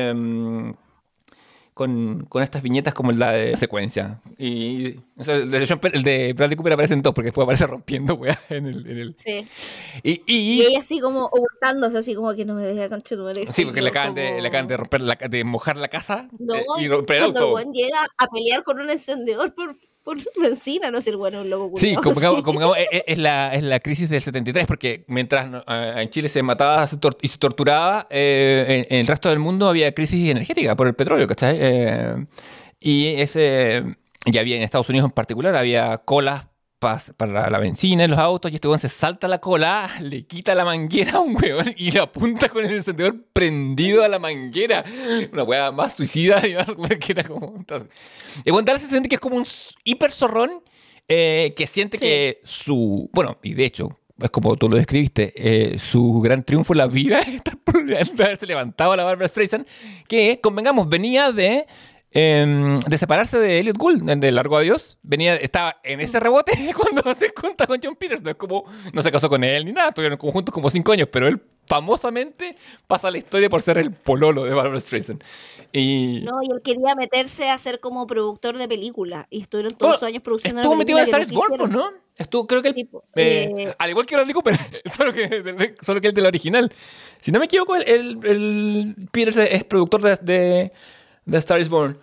Con estas viñetas como la de secuencia. Y o sea, el de Bradley Cooper aparece en dos, porque después aparece rompiendo, weá, en el... Sí. Y ella así como ocultándose, así como que no me deja conchetumare. Sí, porque le acaban de romper, de mojar la casa y romper el auto. auto. Cuando el buen llega a pelear con un encendedor por benzina, no sé, el bueno es un loco culiao. Sí, como es la crisis del 73, porque mientras en Chile se mataba y se torturaba, en el resto del mundo había crisis energética por el petróleo, ¿cachai? Y había en Estados Unidos en particular, había colas para la benzina en los autos y este weón se salta la cola, le quita la manguera a un weón y le apunta con el encendedor prendido a la manguera. Una weá más suicida y más que era como... Entonces, el weón da la sensación de que es como un hiper zorrón que siente que su... Bueno, y de hecho, es como tú lo describiste, su gran triunfo en la vida es estar de haberse levantado a la Barbra Streisand, que, convengamos, venía de separarse de Elliot Gould, de Largo Adiós. Estaba en ese rebote cuando se junta con John Peters. No es como, no se casó con él ni nada, estuvieron juntos como 5 años, pero él famosamente pasa a la historia por ser el pololo de Barbra Streisand. Y él quería meterse a ser como productor de película y estuvieron todos los años produciendo estuvo metido en Star is Born, pues, ¿no? Creo que al igual que Bradley Cooper, solo que el de la original. Si no me equivoco, el Peters es productor de Star is Born.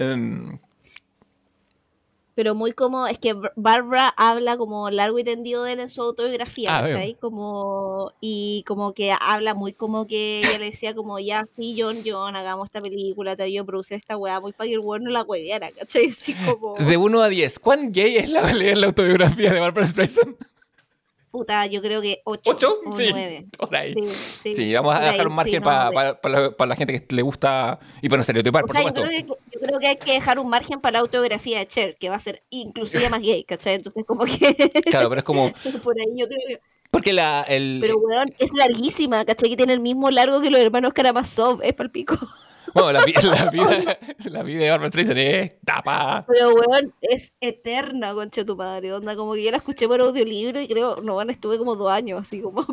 Pero muy como, es que Barbara habla como largo y tendido de él en su autobiografía, ¿cachai? Y como que habla muy como que ella le decía como, ya, sí, John, hagamos esta película, te ayudo a producir esta weá, muy para que el weón no la hueviera, ¿cachai? Así como... De 1 a 10, ¿cuán gay es leer la autobiografía de Barbra Streisand? Puta, yo creo que 8 o 9. Por ahí. Sí, vamos a dejar un margen para la gente que le gusta y para no estereotipar, por supuesto. Yo creo que hay que dejar un margen para la autobiografía de Cher, que va a ser inclusive más gay, ¿cachai? Entonces como que... Claro, pero es como... Por ahí yo creo que... Porque Pero, weón, es larguísima, ¿cachai? Que tiene el mismo largo que los hermanos Karamazov, es palpico. Bueno, la vida de Barbra Streisand es tapa. Pero, weón, es eterna, concha tu madre. Onda, como que yo la escuché por audiolibro y creo, no, bueno, estuve como 2 años, así como...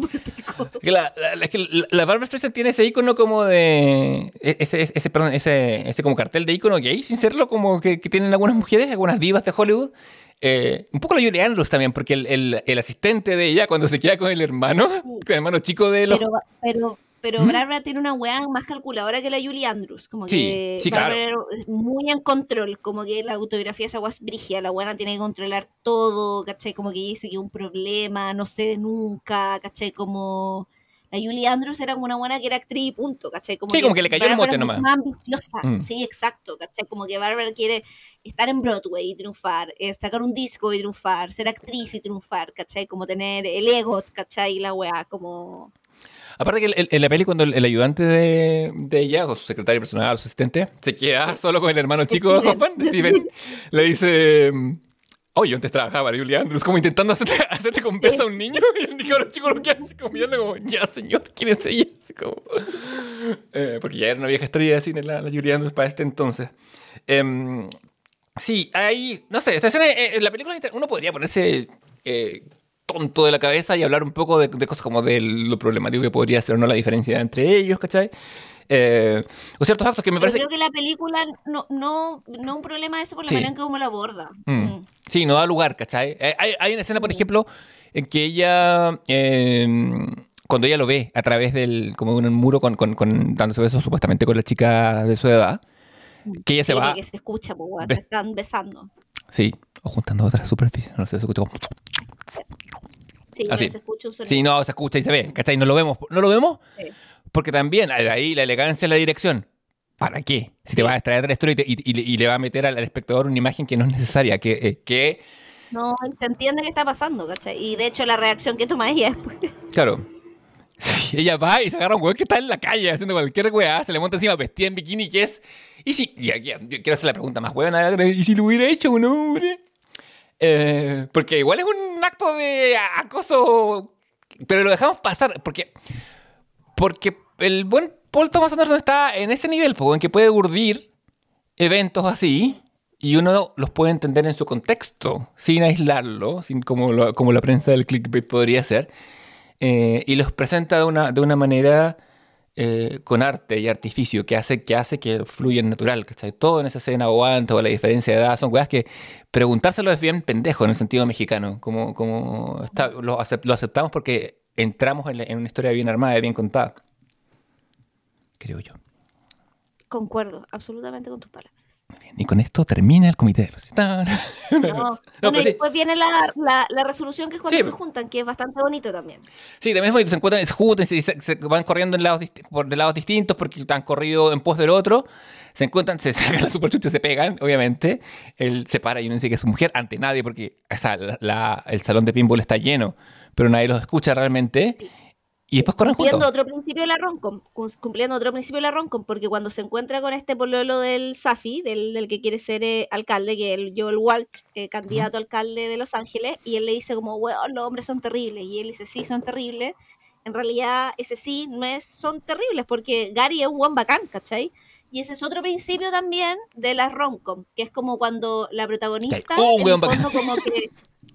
La Barbra Streisand tiene ese icono como de... Ese como cartel de icono gay, sin serlo, como que tienen algunas mujeres, algunas divas de Hollywood. Un poco la Julie Andrews también, porque el asistente de ella, cuando se queda con el hermano, con el hermano chico de los... Pero Barbara tiene una weá más calculadora que la Julie Andrews. Como que Barbara es muy en control. Como que la autobiografía de esa weá es brígida. La weá tiene que controlar todo, ¿cachai? Como que ella dice que un problema, no cede nunca, ¿cachai? Como la Julie Andrews era como una buena que era actriz y punto, ¿cachai? Como que le cayó el mote nomás. Más ambiciosa, sí, exacto, ¿cachai? Como que Barbara quiere estar en Broadway y triunfar, sacar un disco y triunfar, ser actriz y triunfar, ¿cachai? Como tener el ego, ¿cachai? La weá, como... Aparte que en la peli cuando el ayudante de ella, o su secretario personal, su asistente, se queda solo con el hermano chico de Hoffman, Steven, le dice, oye, yo antes trabajaba para Julie Andrews, como intentando hacerle con peso a un niño, y el niño los chicos lo quedan así como mirando como, ya señor, ¿quién es ella? Así como, porque ya era una vieja estrella de cine la Julie Andrews para este entonces. Sí, ahí, no sé, esta escena, en la película uno podría ponerse... tonto de la cabeza y hablar un poco de cosas como de lo problemático que podría ser o no la diferencia entre ellos, ¿cachai? O ciertos actos que me parece... Yo creo que la película no un problema de eso por la manera en que uno la aborda. Sí, no da lugar, ¿cachai? Hay una escena, por ejemplo, en que ella... cuando ella lo ve a través como de un muro dándose besos supuestamente con la chica de su edad, que ella se va... que se escucha, pues, se están besando. Sí, o juntando otras superficies, no sé, se escucha como... Sí, se escucha un sonido. Sí, no, se escucha y se ve, ¿cachai? ¿No lo vemos? Sí. Porque también, ahí la elegancia en la dirección. ¿Para qué? Si te vas a extraer de la historia y le va a meter al espectador una imagen que no es necesaria, que... No, se entiende qué está pasando, ¿cachai? Y de hecho la reacción que toma ella después. Claro. Sí, ella va y se agarra un hueón que está en la calle haciendo cualquier weá, se le monta encima vestida en bikini, que es... Y si... yo quiero hacer la pregunta más hueona, ¿y si lo hubiera hecho un hombre? Porque igual es un acto de acoso, pero lo dejamos pasar porque el buen Paul Thomas Anderson está en ese nivel, en que puede urdir eventos así y uno los puede entender en su contexto sin aislarlo, sin como la prensa del clickbait podría hacer, y los presenta de una manera con arte y artificio que hace que fluya natural, ¿cachai? Todo en esa escena o antes o la diferencia de edad son weas que preguntárselo es bien pendejo en el sentido mexicano, lo aceptamos porque entramos en una historia bien armada y bien contada, creo yo. Concuerdo absolutamente con tus palabras. Y con esto termina el comité de los... Y después viene la resolución, que es cuando se juntan, que es bastante bonito también. Sí, también es bonito. Se encuentran, se juntan, se van corriendo de lados distintos porque están corridos en pos del otro. Se encuentran, se sacan la superchucha, se pegan, obviamente. Él se para y uno dice que es su mujer ante nadie porque el salón de pinball está lleno, pero nadie los escucha realmente. Sí. Y después corren juntos. Cumpliendo otro principio de la Roncom, porque cuando se encuentra con este pololo del Safi, del que quiere ser alcalde, que es Joel Walsh, candidato a alcalde de Los Ángeles, y él le dice como, weón, los hombres son terribles, y él dice, sí, son terribles. En realidad, ese sí no son terribles, porque Gary es un buen bacán, ¿cachai? Y ese es otro principio también de la Roncom, que es como cuando la protagonista, en el fondo, como que...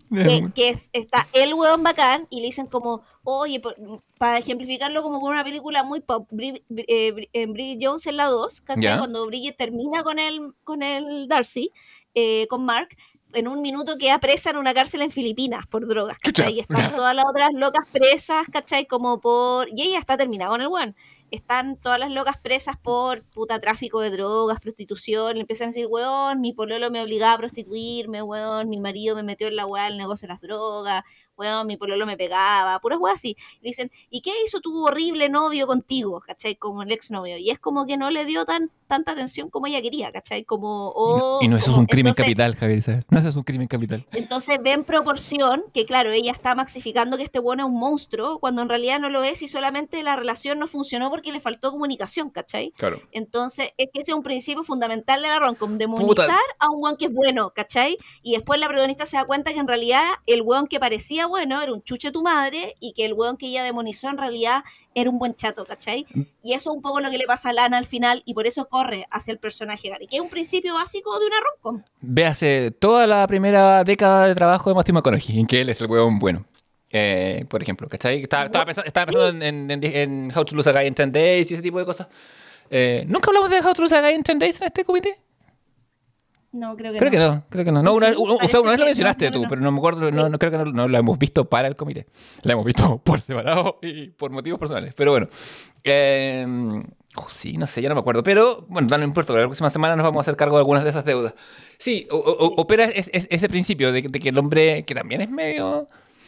está el hueón bacán y le dicen como, oye, para ejemplificarlo como con una película muy pop, Bridget Jones en la 2, ¿cachai? Cuando Bridget termina con el Darcy, con Mark, en un minuto queda presa en una cárcel en Filipinas por drogas, ¿cachai? Y están todas las otras locas presas, ¿cachai? Y ella está terminada con el hueón. Están todas las locas presas por tráfico de drogas, prostitución, le empiezan a decir, weón, mi pololo me obligaba a prostituirme, weón, mi marido me metió en la weá del negocio de las drogas, weón, mi pololo me pegaba, puras weas así. Y dicen, ¿y qué hizo tu horrible novio contigo? ¿Cachai? Como el exnovio. Y es como que no le dio tanta atención como ella quería, ¿cachai? Y no, eso es un crimen capital, Javier Isabel. No, eso es un crimen capital. Entonces ven proporción que, claro, ella está maxificando que este bueno es un monstruo, cuando en realidad no lo es y solamente la relación no funcionó porque le faltó comunicación, ¿cachai? Claro. Entonces, es que ese es un principio fundamental de la Roncom, demonizar a un weón que es bueno, ¿cachai? Y después la protagonista se da cuenta que en realidad el weón que parecía bueno era un chuche tu madre y que el weón que ella demonizó en realidad era un buen chato, ¿cachai? Y eso es un poco lo que le pasa a Lana al final y por eso corre hacia el personaje Gary, que es un principio básico de una Roncom. Véase toda la primera década de trabajo de Matthew McConaughey, en que él es el huevón bueno. Por ejemplo, ¿cachai? Estaba pensando en How to Lose a Guy in 10 Days y ese tipo de cosas. ¿Nunca hablamos de How to Lose a Guy in 10 Days en este comité? No, creo que no. Creo que no. Una vez lo mencionaste tú, pero no me acuerdo, no creo que no la hemos visto para el comité. La hemos visto por separado y por motivos personales. Pero bueno. Sí, no sé, ya no me acuerdo. Pero bueno, no importa, la próxima semana nos vamos a hacer cargo de algunas de esas deudas. Sí, opera ese principio de que el hombre, que también es medio...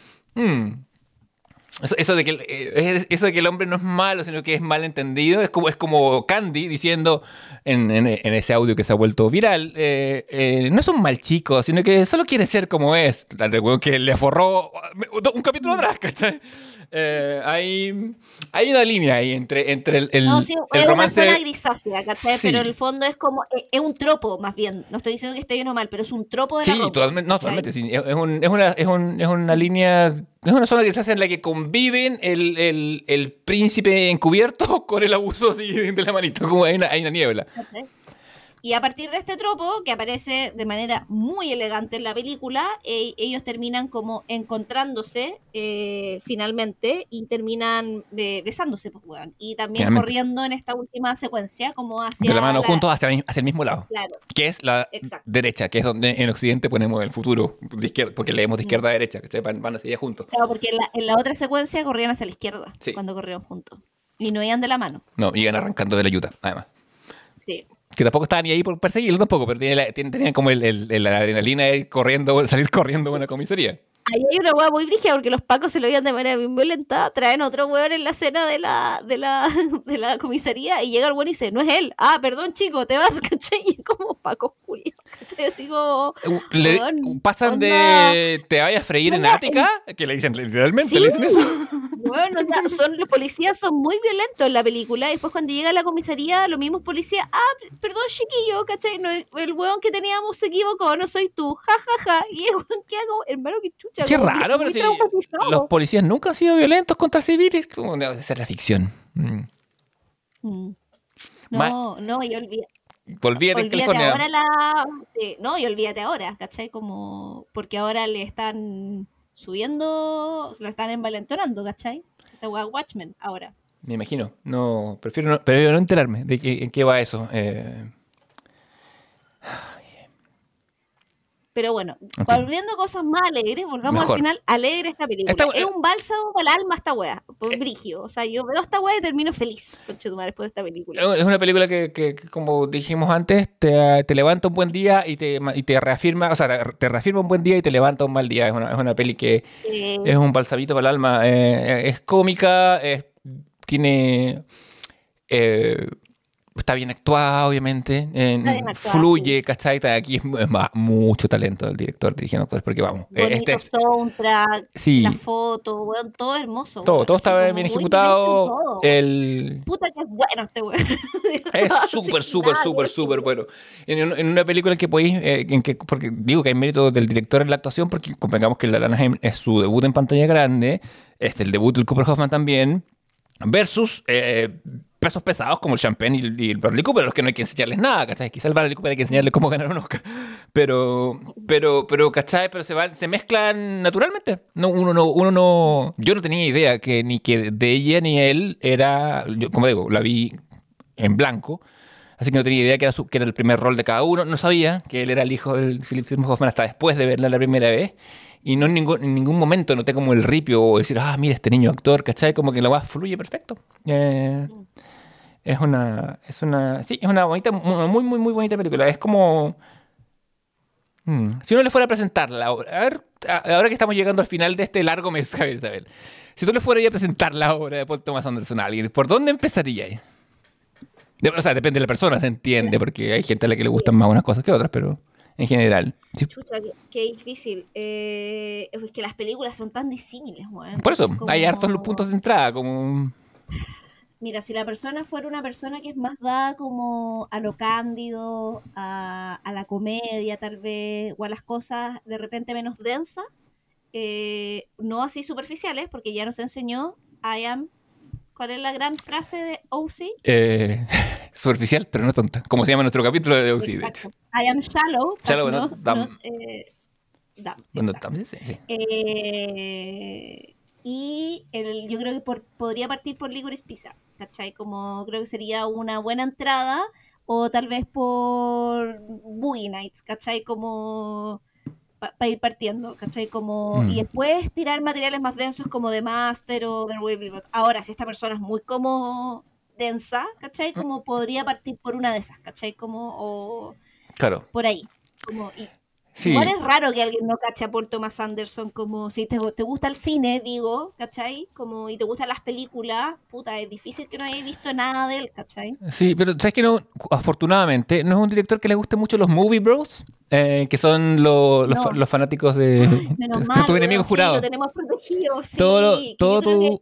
Eso de que el hombre no es malo, sino que es mal entendido, es como Candy diciendo en ese audio que se ha vuelto viral, no es un mal chico, sino que solo quiere ser como es. El weón que le aforró un capítulo atrás, ¿cachai? Hay una línea ahí entre el romance... Es una zona grisácea, ¿cachai? Sí. Pero en el fondo es como... Es un tropo, más bien. No estoy diciendo que esté bien o mal, pero es un tropo de la ropa. Totalmente. Sí. Es una línea... Es una zona grisácea en la que conviven el príncipe encubierto con el abuso así de la manito, como hay una niebla. Okay. Y a partir de este tropo, que aparece de manera muy elegante en la película, ellos terminan como encontrándose finalmente y terminan besándose, pues, weón. Y también corriendo en esta última secuencia como hacia... De la mano juntos hacia el mismo lado. Claro. Que es la derecha, que es donde en Occidente ponemos el futuro, de izquierda, porque leemos de izquierda a derecha, que van hacia allá juntos. Claro, porque en la otra secuencia corrían hacia la izquierda, cuando corrieron juntos. Y no iban de la mano. No, iban arrancando de la yuta, además. Sí. Que tampoco estaban ni ahí por perseguirlo tampoco, pero tenían como la adrenalina de salir corriendo con la comisaría. Ahí hay una hueá muy brígida porque los pacos se lo veían de manera bien violenta, traen otro hueón en la escena de la comisaría y llega el hueón y dice, no es él, perdón chico, te vas, ¿cachai? Y como Paco Julio, ¿cachai? Así como... pasan onda, de te vayas a freír en Ática, que le dicen literalmente, sí, le dicen eso. Bueno, los policías son muy violentos en la película y después cuando llega a la comisaría los mismos policías, perdón chiquillo, ¿cachai? No, el hueón que teníamos se equivocó, no soy tú, jajaja, y el hueón que hago, hermano, que chucha. Qué raro, pero si los policías nunca han sido violentos contra civiles, ¿cómo debe ser la ficción? No, y olvídate en California. Ahora y olvídate ahora, ¿cachai? Como, porque ahora le están subiendo, lo están envalentonando, ¿cachai? Esta hueá Watchmen ahora. Me imagino, prefiero no enterarme de en qué va eso. Pero bueno, volviendo a cosas más alegres, volvamos al final alegre esta película. Es un bálsamo para el alma esta wea, brigio. O sea, yo veo esta wea y termino feliz, conchetumare, después de esta película. Es una película que como dijimos antes, te levanta un buen día y te reafirma, o sea, te reafirma un buen día y te levanta un mal día. Es una peli que es un balsamito para el alma. Es cómica, tiene... está bien actuada, obviamente. Fluye, sí. ¿Cachai? Aquí es mucho talento del director dirigiendo actores, porque vamos. Bonito soundtrack, sí. La foto, weón, todo hermoso. Todo está bien ejecutado. Puta que es bueno este weón. Es súper bueno. En una película en que podéis, porque digo que hay mérito del director en la actuación, porque convengamos que Lana Anaheim es su debut en pantalla grande, el debut del Cooper Hoffman también, versus pesos pesados como el Champagne y el Bradley Cooper, a los que no hay que enseñarles nada, ¿cachai? Quizá el Bradley Cooper hay que enseñarles cómo ganar un Oscar, pero ¿cachai? Pero se mezclan naturalmente. No, uno no, yo no tenía idea que ni que de ella ni él era, yo, como digo, la vi en blanco, así que no tenía idea que era el primer rol de cada uno, no sabía que él era el hijo del Philip Seymour Hoffman hasta después de verla la primera vez. Y no en ningún momento noté como el ripio o decir, mira, este niño actor, ¿cachai? Como que la voz fluye perfecto. Es una bonita, muy bonita película. Es como... si uno le fuera a presentar la obra... A ver, ahora que estamos llegando al final de este largo mes, Javier Isabel, si tú le fueras a presentar la obra de Paul Thomas Anderson a alguien, ¿por dónde empezaría? O sea, depende de la persona, se entiende, porque hay gente a la que le gustan más unas cosas que otras, pero... En general. Sí. Chucha, qué difícil. Es que las películas son tan disímiles, bueno. Por eso, hay hartos los puntos de entrada, como... Mira, si la persona fuera una persona que es más dada como a lo cándido, a la comedia tal vez, o a las cosas de repente menos densas, no así superficiales, porque ya nos enseñó ¿cuál es la gran frase de O.C.? Superficial, pero no tonta. Como se llama nuestro capítulo de O.C., de hecho. I am shallow, but not dumb. Dumb, sí. Y yo creo que podría partir por Licorice Pizza, ¿cachai? Como creo que sería una buena entrada, o tal vez por Boogie Nights, ¿cachai? Como... para ir partiendo, ¿cachai? Como, y después tirar materiales más densos como The Master o The Way Bot. Ahora, si esta persona es muy como densa, ¿cachai? Como podría partir por una de esas, ¿cachai? Como, claro. Por ahí. Como, sí. Igual es raro que alguien no cache a Paul Thomas Anderson, como si te gusta el cine, digo, ¿cachai? Como, y te gustan las películas, puta, es difícil que no hayas visto nada de él, ¿cachai? Sí, pero ¿sabes que no? Afortunadamente, no es un director que le guste mucho los movie bros, que son los fanáticos de tu enemigo jurado. Sí, lo tenemos protegido, sí. Todo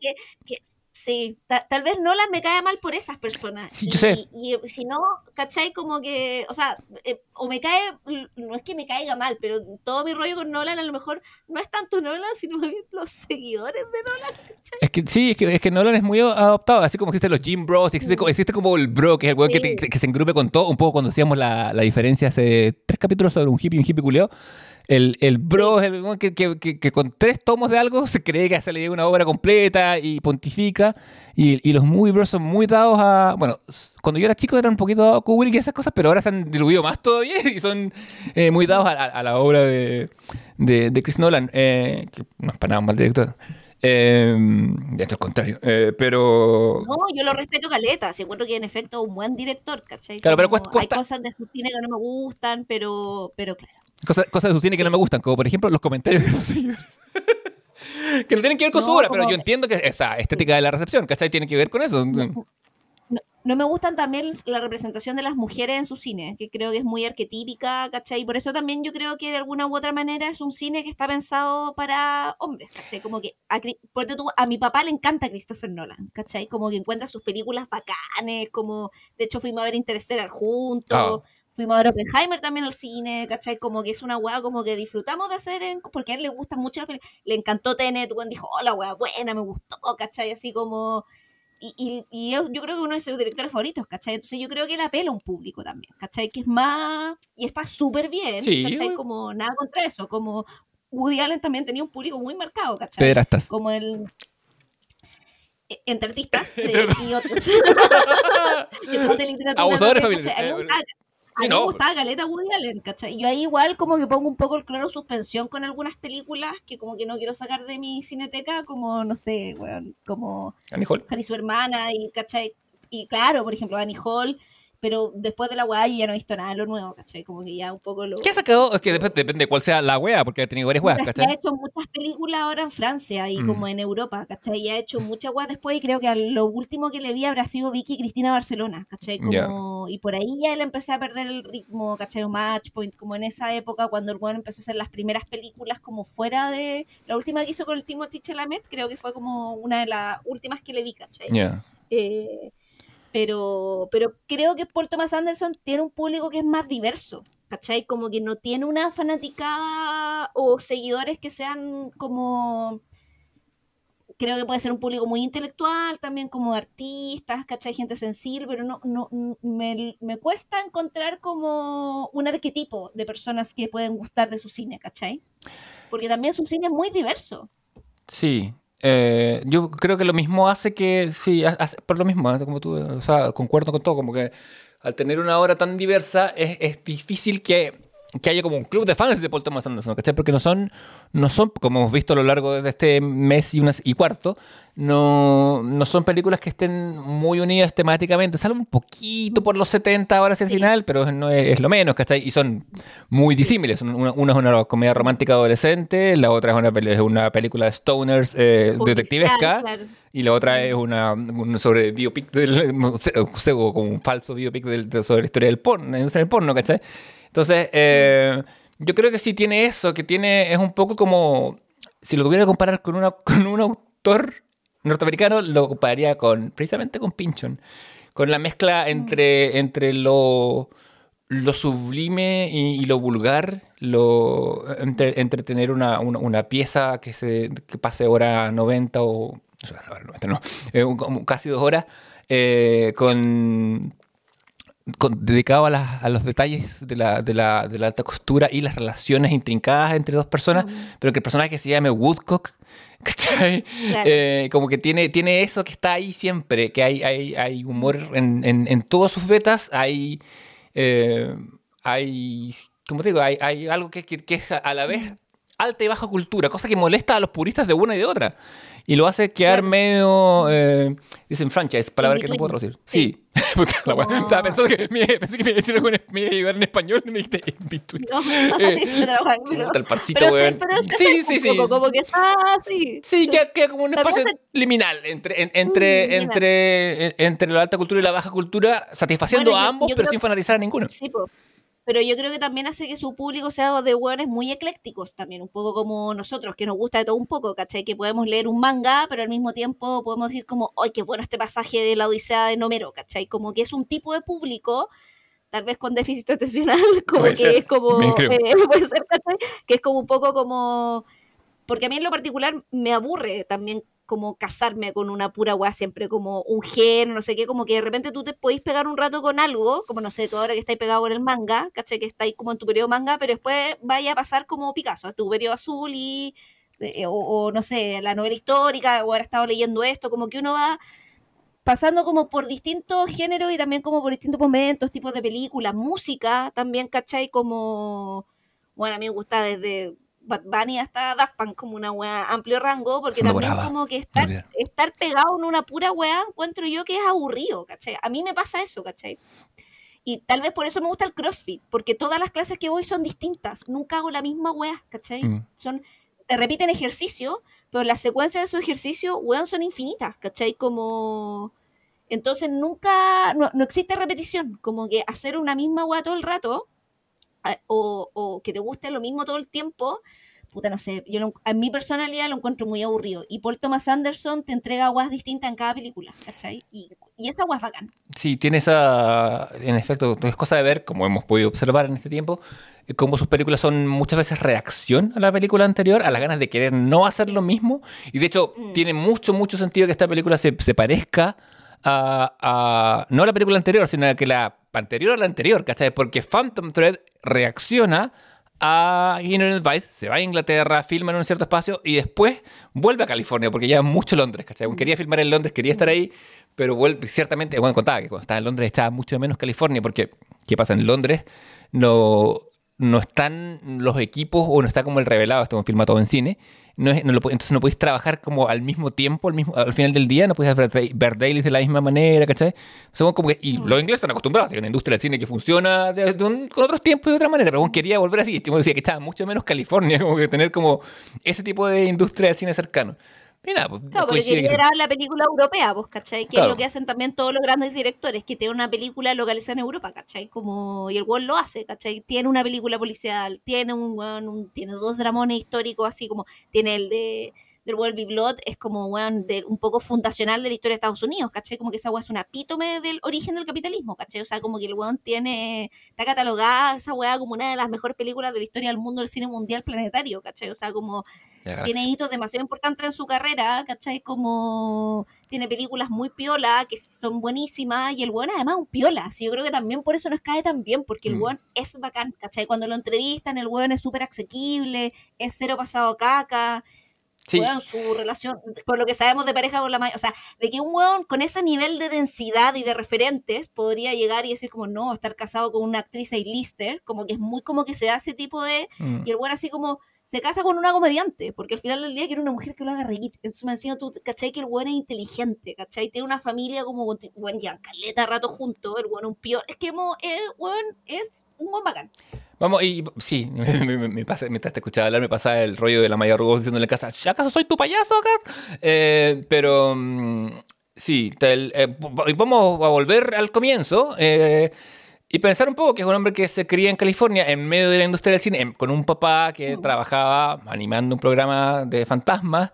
sí, tal vez Nolan me cae mal por esas personas. Sí, yo sé. Y si no, ¿cachai? Como que, o sea, o me cae, no es que me caiga mal, pero todo mi rollo con Nolan a lo mejor no es tanto Nolan, sino más bien los seguidores de Nolan, ¿cachai? Es que Nolan es muy adoptado, así como existen los Jim Bros, existe como el bro, que es el weón que se engrupe con todo, un poco cuando hacíamos la diferencia hace 3 capítulos sobre un hippie culiao. El bro es el que con 3 tomos de algo se cree que hace una obra completa y pontifica. Y los movie bros son muy dados a... Bueno, cuando yo era chico eran un poquito dados a Kubrick y esas cosas, pero ahora se han diluido más todavía y son muy dados a la obra de Chris Nolan, que no es para nada un mal director. Esto es el contrario, pero... No, yo lo respeto caleta, si encuentro que en efecto es un buen director, ¿cachai? Claro, pero hay cosas de su cine que no me gustan, pero claro. Cosas de su cine que no me gustan, como por ejemplo los comentarios de sus seguidores. Que no tienen que ver con su obra, pero yo entiendo que esa estética de la recepción, ¿cachai? Tiene que ver con eso. No me gustan también la representación de las mujeres en su cine, que creo que es muy arquetípica, ¿cachai? Y por eso también yo creo que de alguna u otra manera es un cine que está pensado para hombres, ¿cachai? Como que a mi papá le encanta Christopher Nolan, ¿cachai? Como que encuentra sus películas bacanes, como de hecho fuimos a ver Interstellar juntos. Fuimos a ver Oppenheimer también al cine, ¿cachai? Como que es una weá como que disfrutamos de hacer, porque a él le gustan mucho las películas. Le encantó Tenet, weón, dijo, la weá buena, me gustó, ¿cachai? Así como... Y yo creo que uno de sus directores favoritos, ¿cachai? Entonces yo creo que él apela a un público también, ¿cachai? Que es más... Y está súper bien, sí, ¿cachai? Como nada contra eso, como Woody Allen también tenía un público muy marcado, ¿cachai? Pederastas. Como el... Entre artistas y otros. De literatura. Abusadores No, familiares. A mí me gustaba caleta Woody Allen, ¿cachai? Yo ahí igual como que pongo un poco el claro suspensión con algunas películas que como que no quiero sacar de mi cineteca, como, no sé, bueno, como Annie Hall. Harry su hermana, y ¿cachai? Y claro, por ejemplo, Annie Hall, pero después de la weá yo ya no he visto nada de lo nuevo, ¿cachai? Como que ya un poco lo... ¿Qué ha sacado? Es que depende de cuál sea la wea, porque ha tenido varias weas, ¿cachai? Ha hecho muchas películas ahora en Francia y como en Europa, ¿cachai? Y ha hecho muchas weas después y creo que lo último que le vi habrá sido Vicky Cristina Barcelona, ¿cachai? Como, y por ahí ya él empecé a perder el ritmo, ¿cachai? Match Point, como en esa época cuando el weón empezó a hacer las primeras películas como fuera de... La última que hizo con el Timothée Chalamet creo que fue como una de las últimas que le vi, ¿cachai? Pero creo que Paul Thomas Anderson tiene un público que es más diverso, ¿cachai? Como que no tiene una fanaticada o seguidores que sean como... Creo que puede ser un público muy intelectual, también como artistas, ¿cachai? Gente sensible, pero no me cuesta encontrar como un arquetipo de personas que pueden gustar de su cine, ¿cachai? Porque también su cine es muy diverso. Sí. Yo creo que lo mismo hace que, sí, por lo mismo, como tú, o sea, concuerdo con todo, como que al tener una obra tan diversa es difícil que haya como un club de fans de Paul Thomas Anderson, ¿cachai? Porque no son, como hemos visto a lo largo de este mes y cuarto, no son películas que estén muy unidas temáticamente, salvo un poquito por los 70 ahora hacia el final, pero no es lo menos, ¿cachai? Y son muy disímiles. Una es una comedia romántica adolescente, la otra es una película de stoners detectivesca, claro. Y la otra es sobre biopic como un falso biopic sobre la historia del porno, la industria del porno, ¿cachai? Entonces, yo creo que sí tiene eso, es un poco como, si lo tuviera que comparar con un autor norteamericano, lo compararía precisamente con Pynchon, con la mezcla entre lo sublime y lo vulgar, entre tener una pieza que pase hora 90 o... No, casi 2 horas, dedicado a los detalles de la alta costura y las relaciones intrincadas entre dos personas, pero que el personaje que se llame Woodcock, ¿cachai? Claro. Como que tiene eso que está ahí siempre, que hay humor en todas sus vetas, hay como te digo, hay algo que es a la vez alta y baja cultura, cosa que molesta a los puristas de una y de otra. Y lo hace quedar medio... dicen franchise, palabra que no puedo traducir. Sí. Estaba pensando que pensé que me iba a decir algo me iba a llegar en español y me dijiste in between. No, el parcito, weón. Sí. Como que está así. Sí, queda como un espacio liminal entre la alta cultura y la baja cultura, satisfaciendo a ambos, pero sin fanatizar a ninguno. Sí, pero yo creo que también hace que su público sea de hueones muy eclécticos también, un poco como nosotros, que nos gusta de todo un poco, ¿cachai? Que podemos leer un manga, pero al mismo tiempo podemos decir como, ¡ay, qué bueno este pasaje de la Odisea de Homero!, ¿cachai? Como que es un tipo de público, tal vez con déficit atencional, como puede que ser. Es como... puede ser, ¿cachai? Que es como un poco como... Porque a mí en lo particular me aburre también como casarme con una pura weá, siempre como un género, no sé qué, como que de repente tú te podís pegar un rato con algo, como no sé, tú ahora que estáis pegado con el manga, ¿cachai? Que estáis como en tu periodo manga, pero después vaya a pasar como Picasso, a tu periodo azul o no sé, la novela histórica, o ahora he estado leyendo esto, como que uno va pasando como por distintos géneros y también como por distintos momentos, tipos de películas, música también, ¿cachai? Como, bueno, a mí me gusta desde Bad Bunny hasta Daft Punk, como una weá amplio rango, porque también como que estar pegado en una pura weá, encuentro yo que es aburrido, ¿cachai? A mí me pasa eso, ¿cachai? Y tal vez por eso me gusta el CrossFit, porque todas las clases que voy son distintas, nunca hago la misma weá, ¿cachai? Te repiten ejercicio, pero las secuencias de esos ejercicios, weón, son infinitas, ¿cachai? Como... Entonces nunca, no existe repetición, como que hacer una misma weá todo el rato, o que te guste lo mismo todo el tiempo, puta, no sé, en mi personalidad lo encuentro muy aburrido. Y Paul Thomas Anderson te entrega aguas distintas en cada película, ¿cachai? Y esa agua es bacán. Sí, tiene en efecto, es cosa de ver, como hemos podido observar en este tiempo, cómo sus películas son muchas veces reacción a la película anterior, a las ganas de querer no hacer lo mismo. Y de hecho, tiene mucho sentido que esta película se parezca no a la película anterior, sino a que la anterior a la anterior, ¿cachai? Porque Phantom Thread reacciona a Inherent Vice, se va a Inglaterra, filma en un cierto espacio y después vuelve a California porque lleva mucho Londres, ¿cachai? Quería filmar en Londres, quería estar ahí, pero vuelve, ciertamente, bueno, contaba que cuando estaba en Londres echaba mucho de menos California porque que pasa en Londres, no están los equipos o no está como el revelado, esto filma todo en cine, entonces no podéis trabajar como al mismo tiempo, al final del día, no podéis ver dailies de la misma manera, ¿cachai? Somos como que, y los ingleses están acostumbrados, hay una industria del cine que funciona con otros tiempos y de otra manera, pero quería volver así, decía que estaba mucho menos California, como que tener como ese tipo de industria del cine cercano. Mira, pues, claro, porque quería grabar la película europea, pues, ¿cachai? Que claro. es lo que hacen también todos los grandes directores, que tienen una película localizada en Europa, ¿cachai? Y el weón lo hace, ¿cachai? Tiene una película policial, tiene tiene 2 dramones históricos, así como tiene el del World Blood, es como, weón, un poco fundacional de la historia de Estados Unidos, ¿cachai? Como que esa weón es un epítome del origen del capitalismo, ¿cachai? O sea, como que el weón está catalogada esa weá como una de las mejores películas de la historia del mundo del cine mundial planetario, ¿cachai? O sea, como tiene hitos demasiado importantes en su carrera, ¿cachai? Como tiene películas muy piola, que son buenísimas, y el weón además es un piola, así yo creo que también por eso nos cae tan bien, porque el weón es bacán, ¿cachai? Cuando lo entrevistan, el weón es súper asequible, es cero pasado caca, sí. Weón, su relación, por lo que sabemos de pareja con la mayoría, o sea, de que un weón con ese nivel de densidad y de referentes podría llegar y decir como, no, estar casado con una actriz A-lister, como que es muy como que se da ese tipo de, y el weón así como se casa con una comediante, porque al final del día quiere una mujer que lo haga reír. Entonces me encima tú, ¿cachai? Que el weón es inteligente, ¿cachai? Tiene una familia como, weón, ya caleta rato juntos, el weón un pío, es que weón es un buen bacán. Vamos, y sí, me pasa, mientras te escuchaba hablar, me pasa el rollo de la Maya Rugos diciéndole en casa, ¿acaso soy tu payaso acá? Pero sí, vamos a volver al comienzo y pensar un poco que es un hombre que se cría en California en medio de la industria del cine, con un papá que trabajaba animando un programa de fantasmas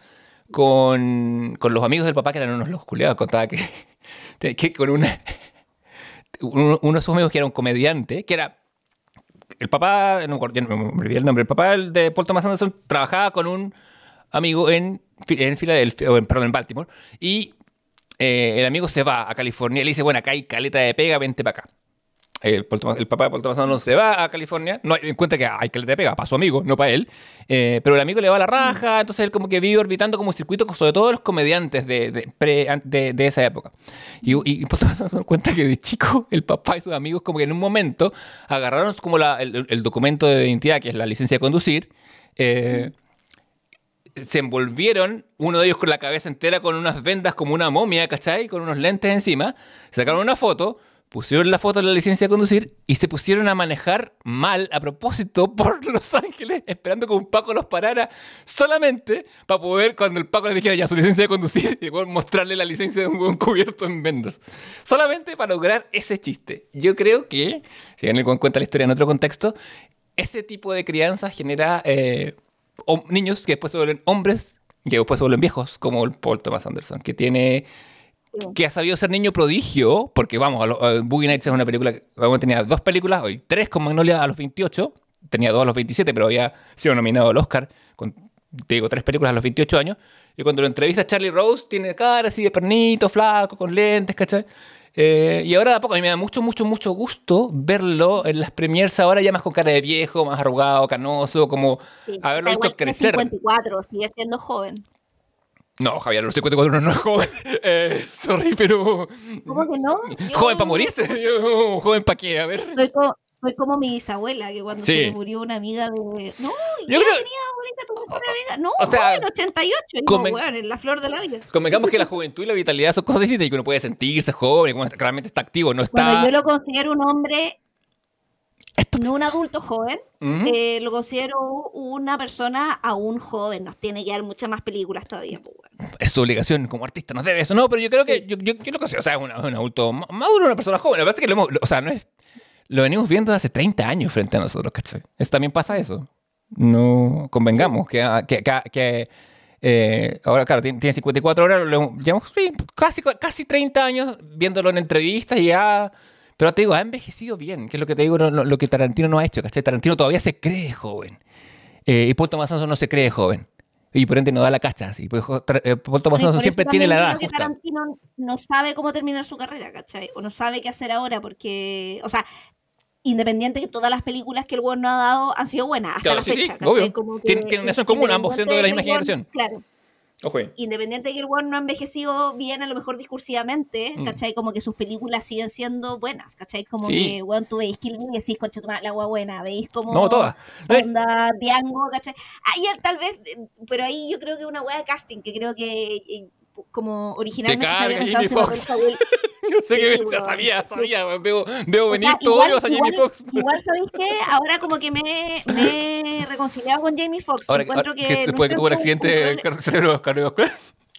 con los amigos del papá que eran unos locos culiados. Contaba que con uno de sus amigos que era un comediante, que era el papá, no me olvidé el nombre, el papá de Paul Thomas Anderson trabajaba con un amigo en Filadelfia, perdón, en Baltimore, y el amigo se va a California y le dice, bueno, acá hay caleta de pega, vente para acá. El papá de Paul Thomas Anderson se va a California, no en cuenta que hay caleta de pega para su amigo, no para él, pero el amigo le va a la raja, entonces él como que vive orbitando como un circuito, sobre todo los comediantes de esa época. Y Paul Thomas Anderson cuenta que de chico el papá y sus amigos como que en un momento agarraron como el documento de identidad, que es la licencia de conducir, se envolvieron, uno de ellos con la cabeza entera con unas vendas como una momia, ¿cachai? Con unos lentes encima, sacaron una foto, pusieron la foto de la licencia de conducir y se pusieron a manejar mal a propósito por Los Ángeles, esperando que un Paco los parara solamente para poder, cuando el Paco les dijera ya su licencia de conducir, y mostrarle la licencia de un hueón cubierto en vendas. Solamente para lograr ese chiste. Yo creo que, si alguien cuenta la historia en otro contexto, ese tipo de crianza genera niños que después se vuelven hombres, que después se vuelven viejos, como el Paul Thomas Anderson, que ha sabido ser niño prodigio, porque vamos, Boogie Nights es una película, tenía 2 películas, hoy 3 con Magnolia a los 28, tenía 2 a los 27, pero había sido nominado al Oscar, te digo, 3 películas a los 28 años, y cuando lo entrevista a Charlie Rose, tiene cara así de pernito, flaco, con lentes, ¿cachai? Y ahora de a poco, a mí me da mucho visto verlo en las premiers ahora ya más con cara de viejo, más arrugado, canoso, como haberlo visto crecer. 54, sigue siendo joven. No, Javier, los 54 no es joven. Sorry, pero... ¿Cómo que no? ¿Joven para morirse? ¿Joven para qué? A ver. Soy como mi bisabuela, que cuando se le murió una amiga de... No, yo tenía ahorita tu mejor amiga. No, o sea, en 88. Bueno, en la flor de la vida. Convengamos que la juventud y la vitalidad son cosas distintas y que uno puede sentirse joven, y realmente está activo, no está... Bueno, yo lo considero un hombre... No un adulto joven, lo considero una persona aún joven, nos tiene que dar muchas más películas todavía. Pues, bueno. Es su obligación como artista, nos debe eso, no, pero yo creo que yo lo considero, o sea, un adulto maduro, una persona joven, la verdad es que lo venimos viendo hace 30 años frente a nosotros, ¿cachai? También pasa eso, no convengamos que ahora, claro, tiene 54 horas, llevamos casi 30 años viéndolo en entrevistas y ya... Pero te digo, ha envejecido bien, que es lo que te digo, lo que Tarantino no ha hecho, ¿cachai? Tarantino todavía se cree joven. Y Paul Thomas Anderson no se cree joven. Y por ende no da la cacha, así. Paul Thomas Anderson siempre tiene la edad justa. Tarantino no sabe cómo terminar su carrera, ¿cachai? O no sabe qué hacer ahora, porque... O sea, independiente que todas las películas que el weón no ha dado han sido buenas hasta la fecha, ¿cachai? Obvio. Tienen eso en común, ambos siendo de la misma generación. Claro. independiente de que el weón no ha envejecido bien, a lo mejor discursivamente, ¿cachai? Como que sus películas siguen siendo buenas, ¿cachai? Como que, weón, tú veis Kill Bill y decís, concha tu madre, la weá buena, veis como... No, todas. Onda, Django, ¿cachai? Ahí tal vez, pero ahí yo creo que una weá de casting, que creo que como originalmente se había pensado Jamie Foxx. No sé qué sabía, veo venir todo a Jamie Foxx. Igual, ¿sabéis qué? Ahora como que me he reconciliado con Jamie Foxx. Encuentro que después que tuvo el accidente cardiovascular.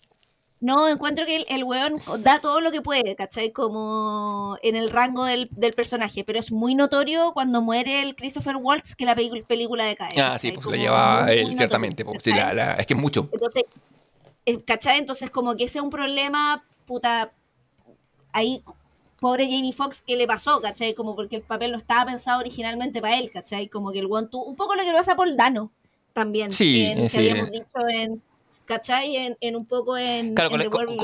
No, encuentro que el weón da todo lo que puede, ¿cachai? Como en el rango del personaje, pero es muy notorio cuando muere el Christopher Waltz que la película decae. Ah, sí, pues lo lleva él, ciertamente. Pues, sí, es que es mucho. Entonces, ¿cachai? Entonces, como que ese es un problema, puta, ahí, pobre Jamie Foxx, ¿qué le pasó, cachai? Como porque el papel no estaba pensado originalmente para él, cachai? Como que el weón tuvo un poco lo que le pasa a Paul Dano también, sí, que habíamos dicho ¿cachai? En un poco en... Claro,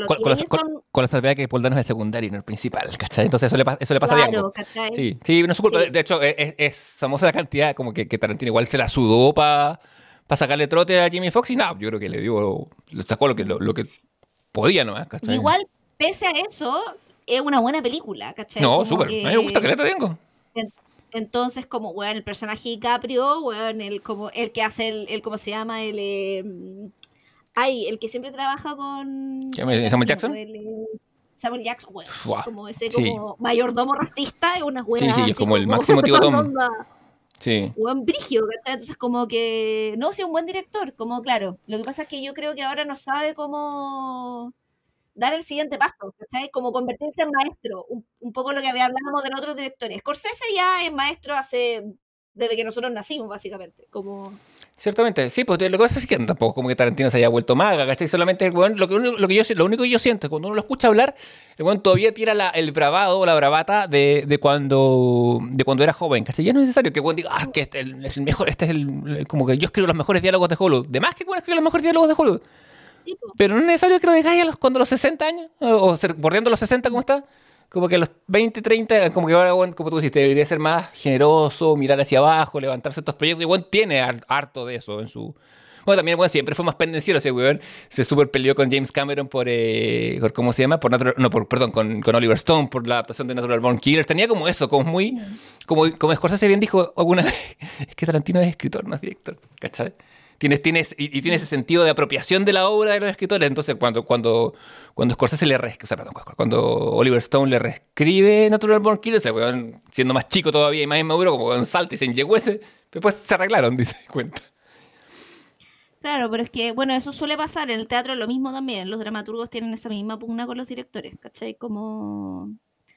con la salvedad que Paul Dano es el secundario y no el principal, ¿cachai? Entonces eso le pasa a Django. ¿cachai? Sí, no es su culpa. Sí. De hecho, es famosa la cantidad, como que Tarantino igual se la sudó para sacarle trote a Jamie Foxx y nada, yo creo que le sacó lo que podía nomás, ¿cachai? Igual, pese a eso, es una buena película, ¿cachai? No, súper. A mí me gusta que le tengo. Entonces, como, weón, el personaje DiCaprio, weón, el que hace el ¿cómo se llama? El que siempre trabaja con... ¿Samuel Jackson? Samuel Jackson, weón. Como ese como mayordomo racista, es una buena... Sí, es como el máximo tío Tom. Sí. Buen brigio, ¿cachai? Entonces como que... No, sí, un buen director, como claro. Lo que pasa es que yo creo que ahora no sabe cómo dar el siguiente paso, ¿cachai? Como convertirse en maestro. Un poco lo que hablábamos de los otros directores. Scorsese ya es maestro desde que nosotros nacimos, básicamente. Como... Ciertamente, sí, pues lo que pasa es que tampoco como que Tarantino se haya vuelto maga, ¿cachai? Solamente bueno, lo único que yo siento es cuando uno lo escucha hablar, el bueno todavía tira el bravado o la bravata de cuando era joven, ¿cachai? Ya no es necesario que bueno diga, que este es el mejor, como que yo escribo los mejores diálogos de Hollywood. De más que bueno escribo los mejores diálogos de Hollywood. Sí, pero no es necesario que lo digáis cuando los 60 años, o bordeando los 60, ¿cómo está? Como que a los 20, 30, como que ahora, bueno, como tú dijiste, debería ser más generoso, mirar hacia abajo, levantarse estos proyectos. Y bueno, tiene harto de eso en su... Bueno, también bueno, siempre fue más pendenciero ese weón. Se super peleó con James Cameron por ¿cómo se llama? Con Oliver Stone, por la adaptación de Natural Born Killers. Tenía como eso, como muy... Como Scorsese bien dijo alguna vez, es que Tarantino es escritor, no es director, ¿cachai? Tiene ese sentido de apropiación de la obra de los escritores. Entonces, cuando Scorsese cuando Oliver Stone le reescribe Natural Born Killers, siendo más chico todavía y más inmaduro, como con salta y se enyeguece, después se arreglaron, dice cuenta. Claro, pero es que, bueno, eso suele pasar. En el teatro es lo mismo también. Los dramaturgos tienen esa misma pugna con los directores, ¿cachai? Como...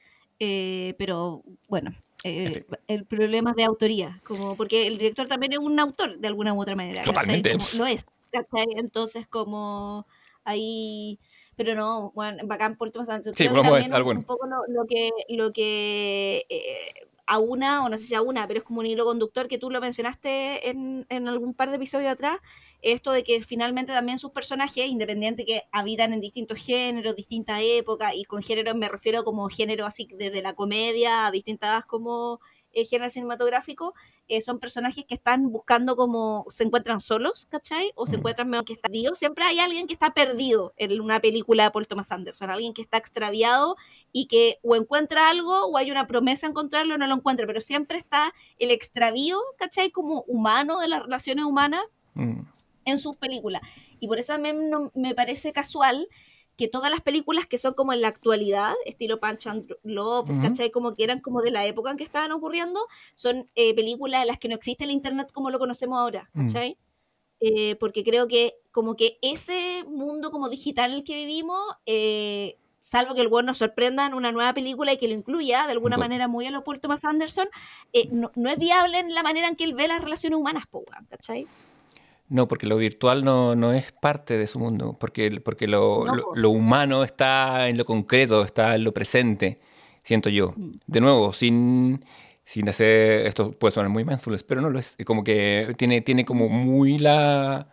pero, bueno... el problema es de autoría, como porque el director también es un autor de alguna u otra manera. Totalmente. Lo es, ¿cachai? Entonces como ahí, pero no, bueno, bacán por Thomas Anderson. Sí, vamos a ver algo. Un poco lo que aúna, o no sé si aúna, pero es como un hilo conductor que tú lo mencionaste en algún par de episodios atrás, esto de que finalmente también sus personajes, independiente que habitan en distintos géneros, distintas épocas, y con géneros me refiero como género así desde la comedia a distintas como géneros cinematográficos, son personajes que están buscando como, se encuentran solos, ¿cachai? O se encuentran medio que están perdidos. Siempre hay alguien que está perdido en una película de Paul Thomas Anderson, alguien que está extraviado y que o encuentra algo o hay una promesa de encontrarlo o no lo encuentra, pero siempre está el extravío, ¿cachai? Como humano de las relaciones humanas en sus películas. Y por eso a mí no, me parece casual que todas las películas que son como en la actualidad, estilo Punch and Love, ¿cachai? Como que eran como de la época en que estaban ocurriendo, son películas en las que no existe el internet como lo conocemos ahora, ¿cachai? Porque creo que como que ese mundo como digital en el que vivimos, salvo que el weón nos sorprenda en una nueva película y que lo incluya de alguna manera muy a lo Paul Thomas Anderson, no es viable en la manera en que él ve las relaciones humanas, ¿cachai? No, porque lo virtual no es parte de su mundo, porque lo humano está en lo concreto, está en lo presente, siento yo. De nuevo, sin hacer, esto puede sonar muy mindfulness, pero no lo es. Como que tiene como muy que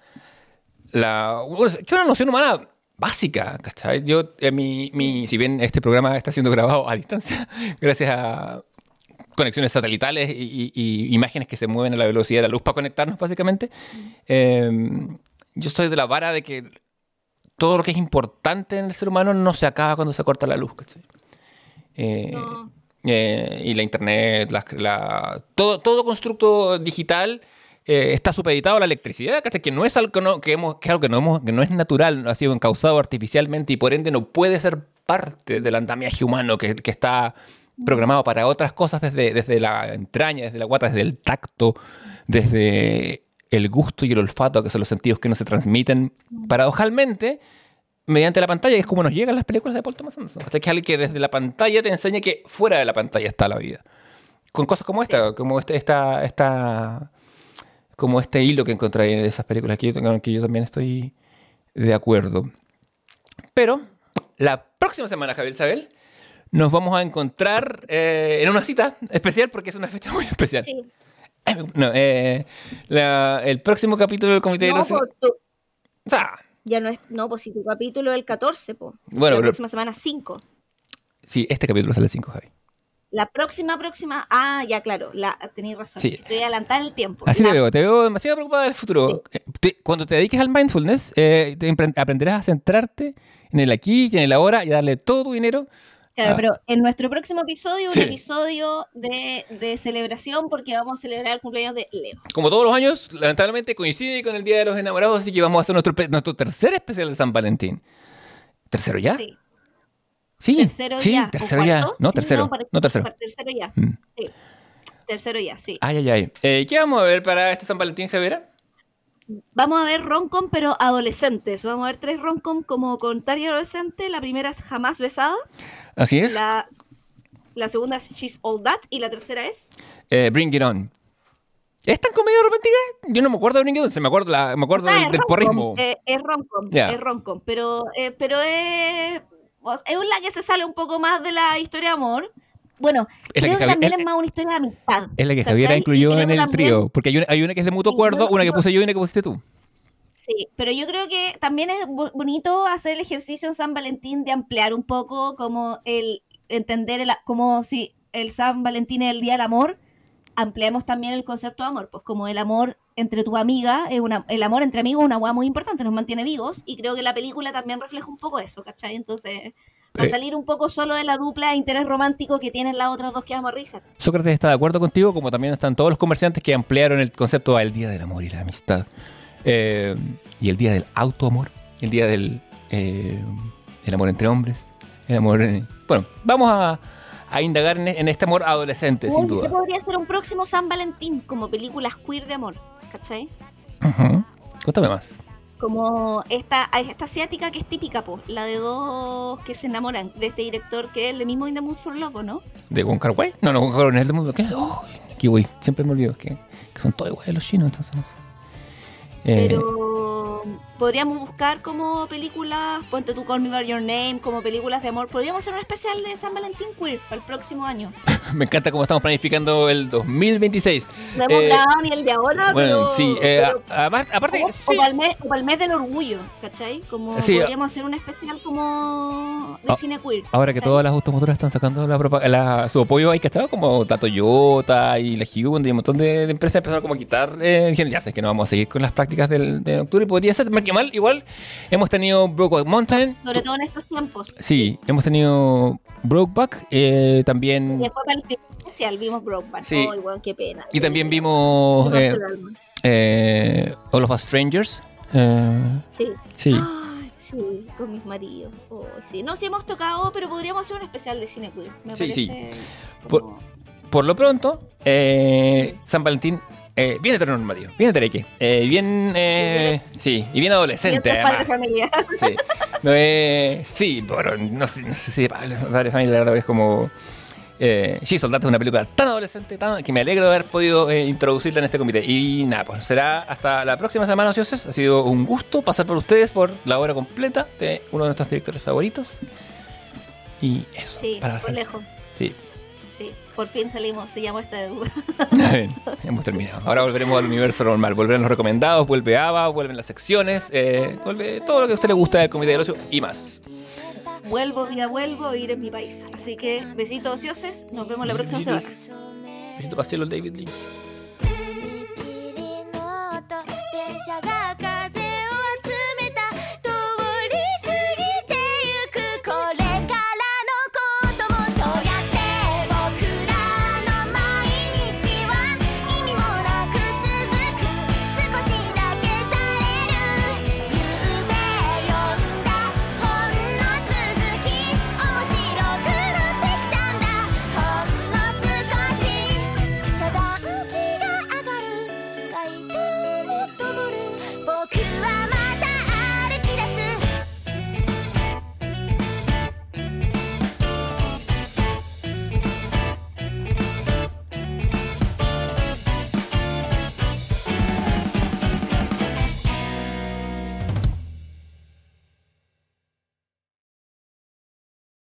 es una noción humana básica, ¿cachai? Yo, si bien este programa está siendo grabado a distancia, gracias a conexiones satelitales y imágenes que se mueven a la velocidad de la luz para conectarnos, básicamente. Yo soy de la vara de que todo lo que es importante en el ser humano no se acaba cuando se corta la luz, ¿cachai? No. Y la internet, todo constructo digital está supeditado a la electricidad, ¿cachai? Que no es algo que no es natural, ha sido encausado artificialmente y por ende no puede ser parte del andamiaje humano que está programado para otras cosas desde la entraña, desde la guata, desde el tacto, desde el gusto y el olfato, que son los sentidos que no se transmiten paradojalmente mediante la pantalla, que es como nos llegan las películas de Paul Thomas Anderson. O sea, que es alguien que desde la pantalla te enseña que fuera de la pantalla está la vida. Con cosas como esta, como como este hilo que encontré de esas películas que yo también estoy de acuerdo. Pero la próxima semana, Javier Isabel, nos vamos a encontrar en una cita especial porque es una fecha muy especial. Sí. No, el próximo capítulo del Comité de los... Ya no es... No, pues si tu capítulo es el 14, pues. Bueno, la próxima semana 5. Sí, este capítulo sale el 5, Javi. La próxima... Ah, ya, claro. Tenéis razón. Sí. Estoy adelantada en el tiempo. Así te veo demasiado preocupada del futuro. Sí. Cuando te dediques al mindfulness, aprenderás a centrarte en el aquí y en el ahora y darle todo tu dinero. Claro, pero en nuestro próximo episodio, un episodio de celebración, porque vamos a celebrar el cumpleaños de Leo. Como todos los años, lamentablemente coincide con el Día de los Enamorados, así que vamos a hacer nuestro tercer especial de San Valentín. ¿Tercero ya? Sí. Sí, tercero sí, ya. Tercero ya. No, sí, tercero. No, tercero. Tercero ya. Sí. Tercero ya, sí. Ay. ¿Qué vamos a ver para este San Valentín, Javiera? Vamos a ver rom-com, pero adolescentes. Vamos a ver 3 rom-com como con Target adolescente. La primera es Jamás besada. Así es. La segunda es She's All That. Y la tercera es... Bring It On. ¿Es tan comedia romántica? Yo no me acuerdo de Bring It On. Me acuerdo del porrismo. Es rom-com. Yeah. Es rom-com. Pero es la que se sale un poco más de la historia de amor. Bueno, creo que también es más una historia de amistad. Es la que Javiera incluyó en el trío. Porque hay una que es de mutuo acuerdo, una que puse yo y una que pusiste tú. Sí, pero yo creo que también es bonito hacer el ejercicio en San Valentín de ampliar un poco como el entender como si el San Valentín es el Día del Amor, ampliamos también el concepto de amor, pues como el amor entre tu amiga, el amor entre amigos es una hueá muy importante, nos mantiene vivos, y creo que la película también refleja un poco eso, ¿cachai? Entonces, va a salir un poco solo de la dupla de interés romántico que tienen las otras dos que vamos a revisar. Sócrates está de acuerdo contigo, como también están todos los comerciantes que ampliaron el concepto al Día del Amor y la Amistad. Y el día del autoamor, el día del el amor entre hombres, el amor... Bueno, vamos a indagar en este amor adolescente, sin duda. Se podría hacer un próximo San Valentín, como películas queer de amor, ¿cachai? Cuéntame más. Como esta asiática que es típica, po, la de dos que se enamoran de este director que es el de mismo In the Mood for Love, ¿no? ¿De Wong Kar-wai? No, Wong Kar-wai no es el de Mood. ¿Qué? Kiwi, siempre me olvido que son todos iguales los chinos, entonces no sé. Pero podríamos buscar como películas, ponte tú Call Me By Your Name, como películas de amor. Podríamos hacer un especial de San Valentín queer para el próximo año. Me encanta cómo estamos planificando el 2026. No hemos grabado ni el de ahora, bueno, pero... sí, aparte... O para el mes del orgullo, ¿cachai? Como sí, podríamos hacer un especial como de cine queer. Ahora que todas las automotoras están sacando su apoyo ahí, ¿cachai? Como la Toyota y la Hyundai y un montón de empresas empezaron como a quitar... diciendo, ya sé que no vamos a seguir con las prácticas de octubre, podría ser, que mal, igual hemos tenido Brokeback Mountain, sobre todo en estos tiempos. Sí, hemos tenido Brokeback, también... Sí, fue para el especial, vimos Brokeback, sí. Igual, qué pena. Y también vimos All of Us Strangers. Sí. Ay, sí, con mis maridos. Sí. No, sí hemos tocado, pero podríamos hacer un especial de cine queer. Me parece como... por lo pronto, San Valentín bien heteronormativo, bien hetereque, bien, y bien adolescente. Bien padre familia. Sí, pero no sé si padre familia, la verdad es como... Soldado es una película tan adolescente que me alegro de haber podido introducirla en este comité. Y nada, pues será hasta la próxima semana, ociosos. Ha sido un gusto pasar por ustedes por la obra completa de uno de nuestros directores favoritos. Y eso, sí, para por lejos. Sí. Sí, por fin sellamos esta deuda. Hemos terminado. Ahora volveremos al universo normal. Vuelven los recomendados, vuelve Ava, vuelven las secciones, vuelve todo lo que a usted le gusta del Comité del Ocio y más. Vuelvo a ir en mi país. Así que besitos ociosos, nos vemos la próxima semana. Besito para cielo, David Lee.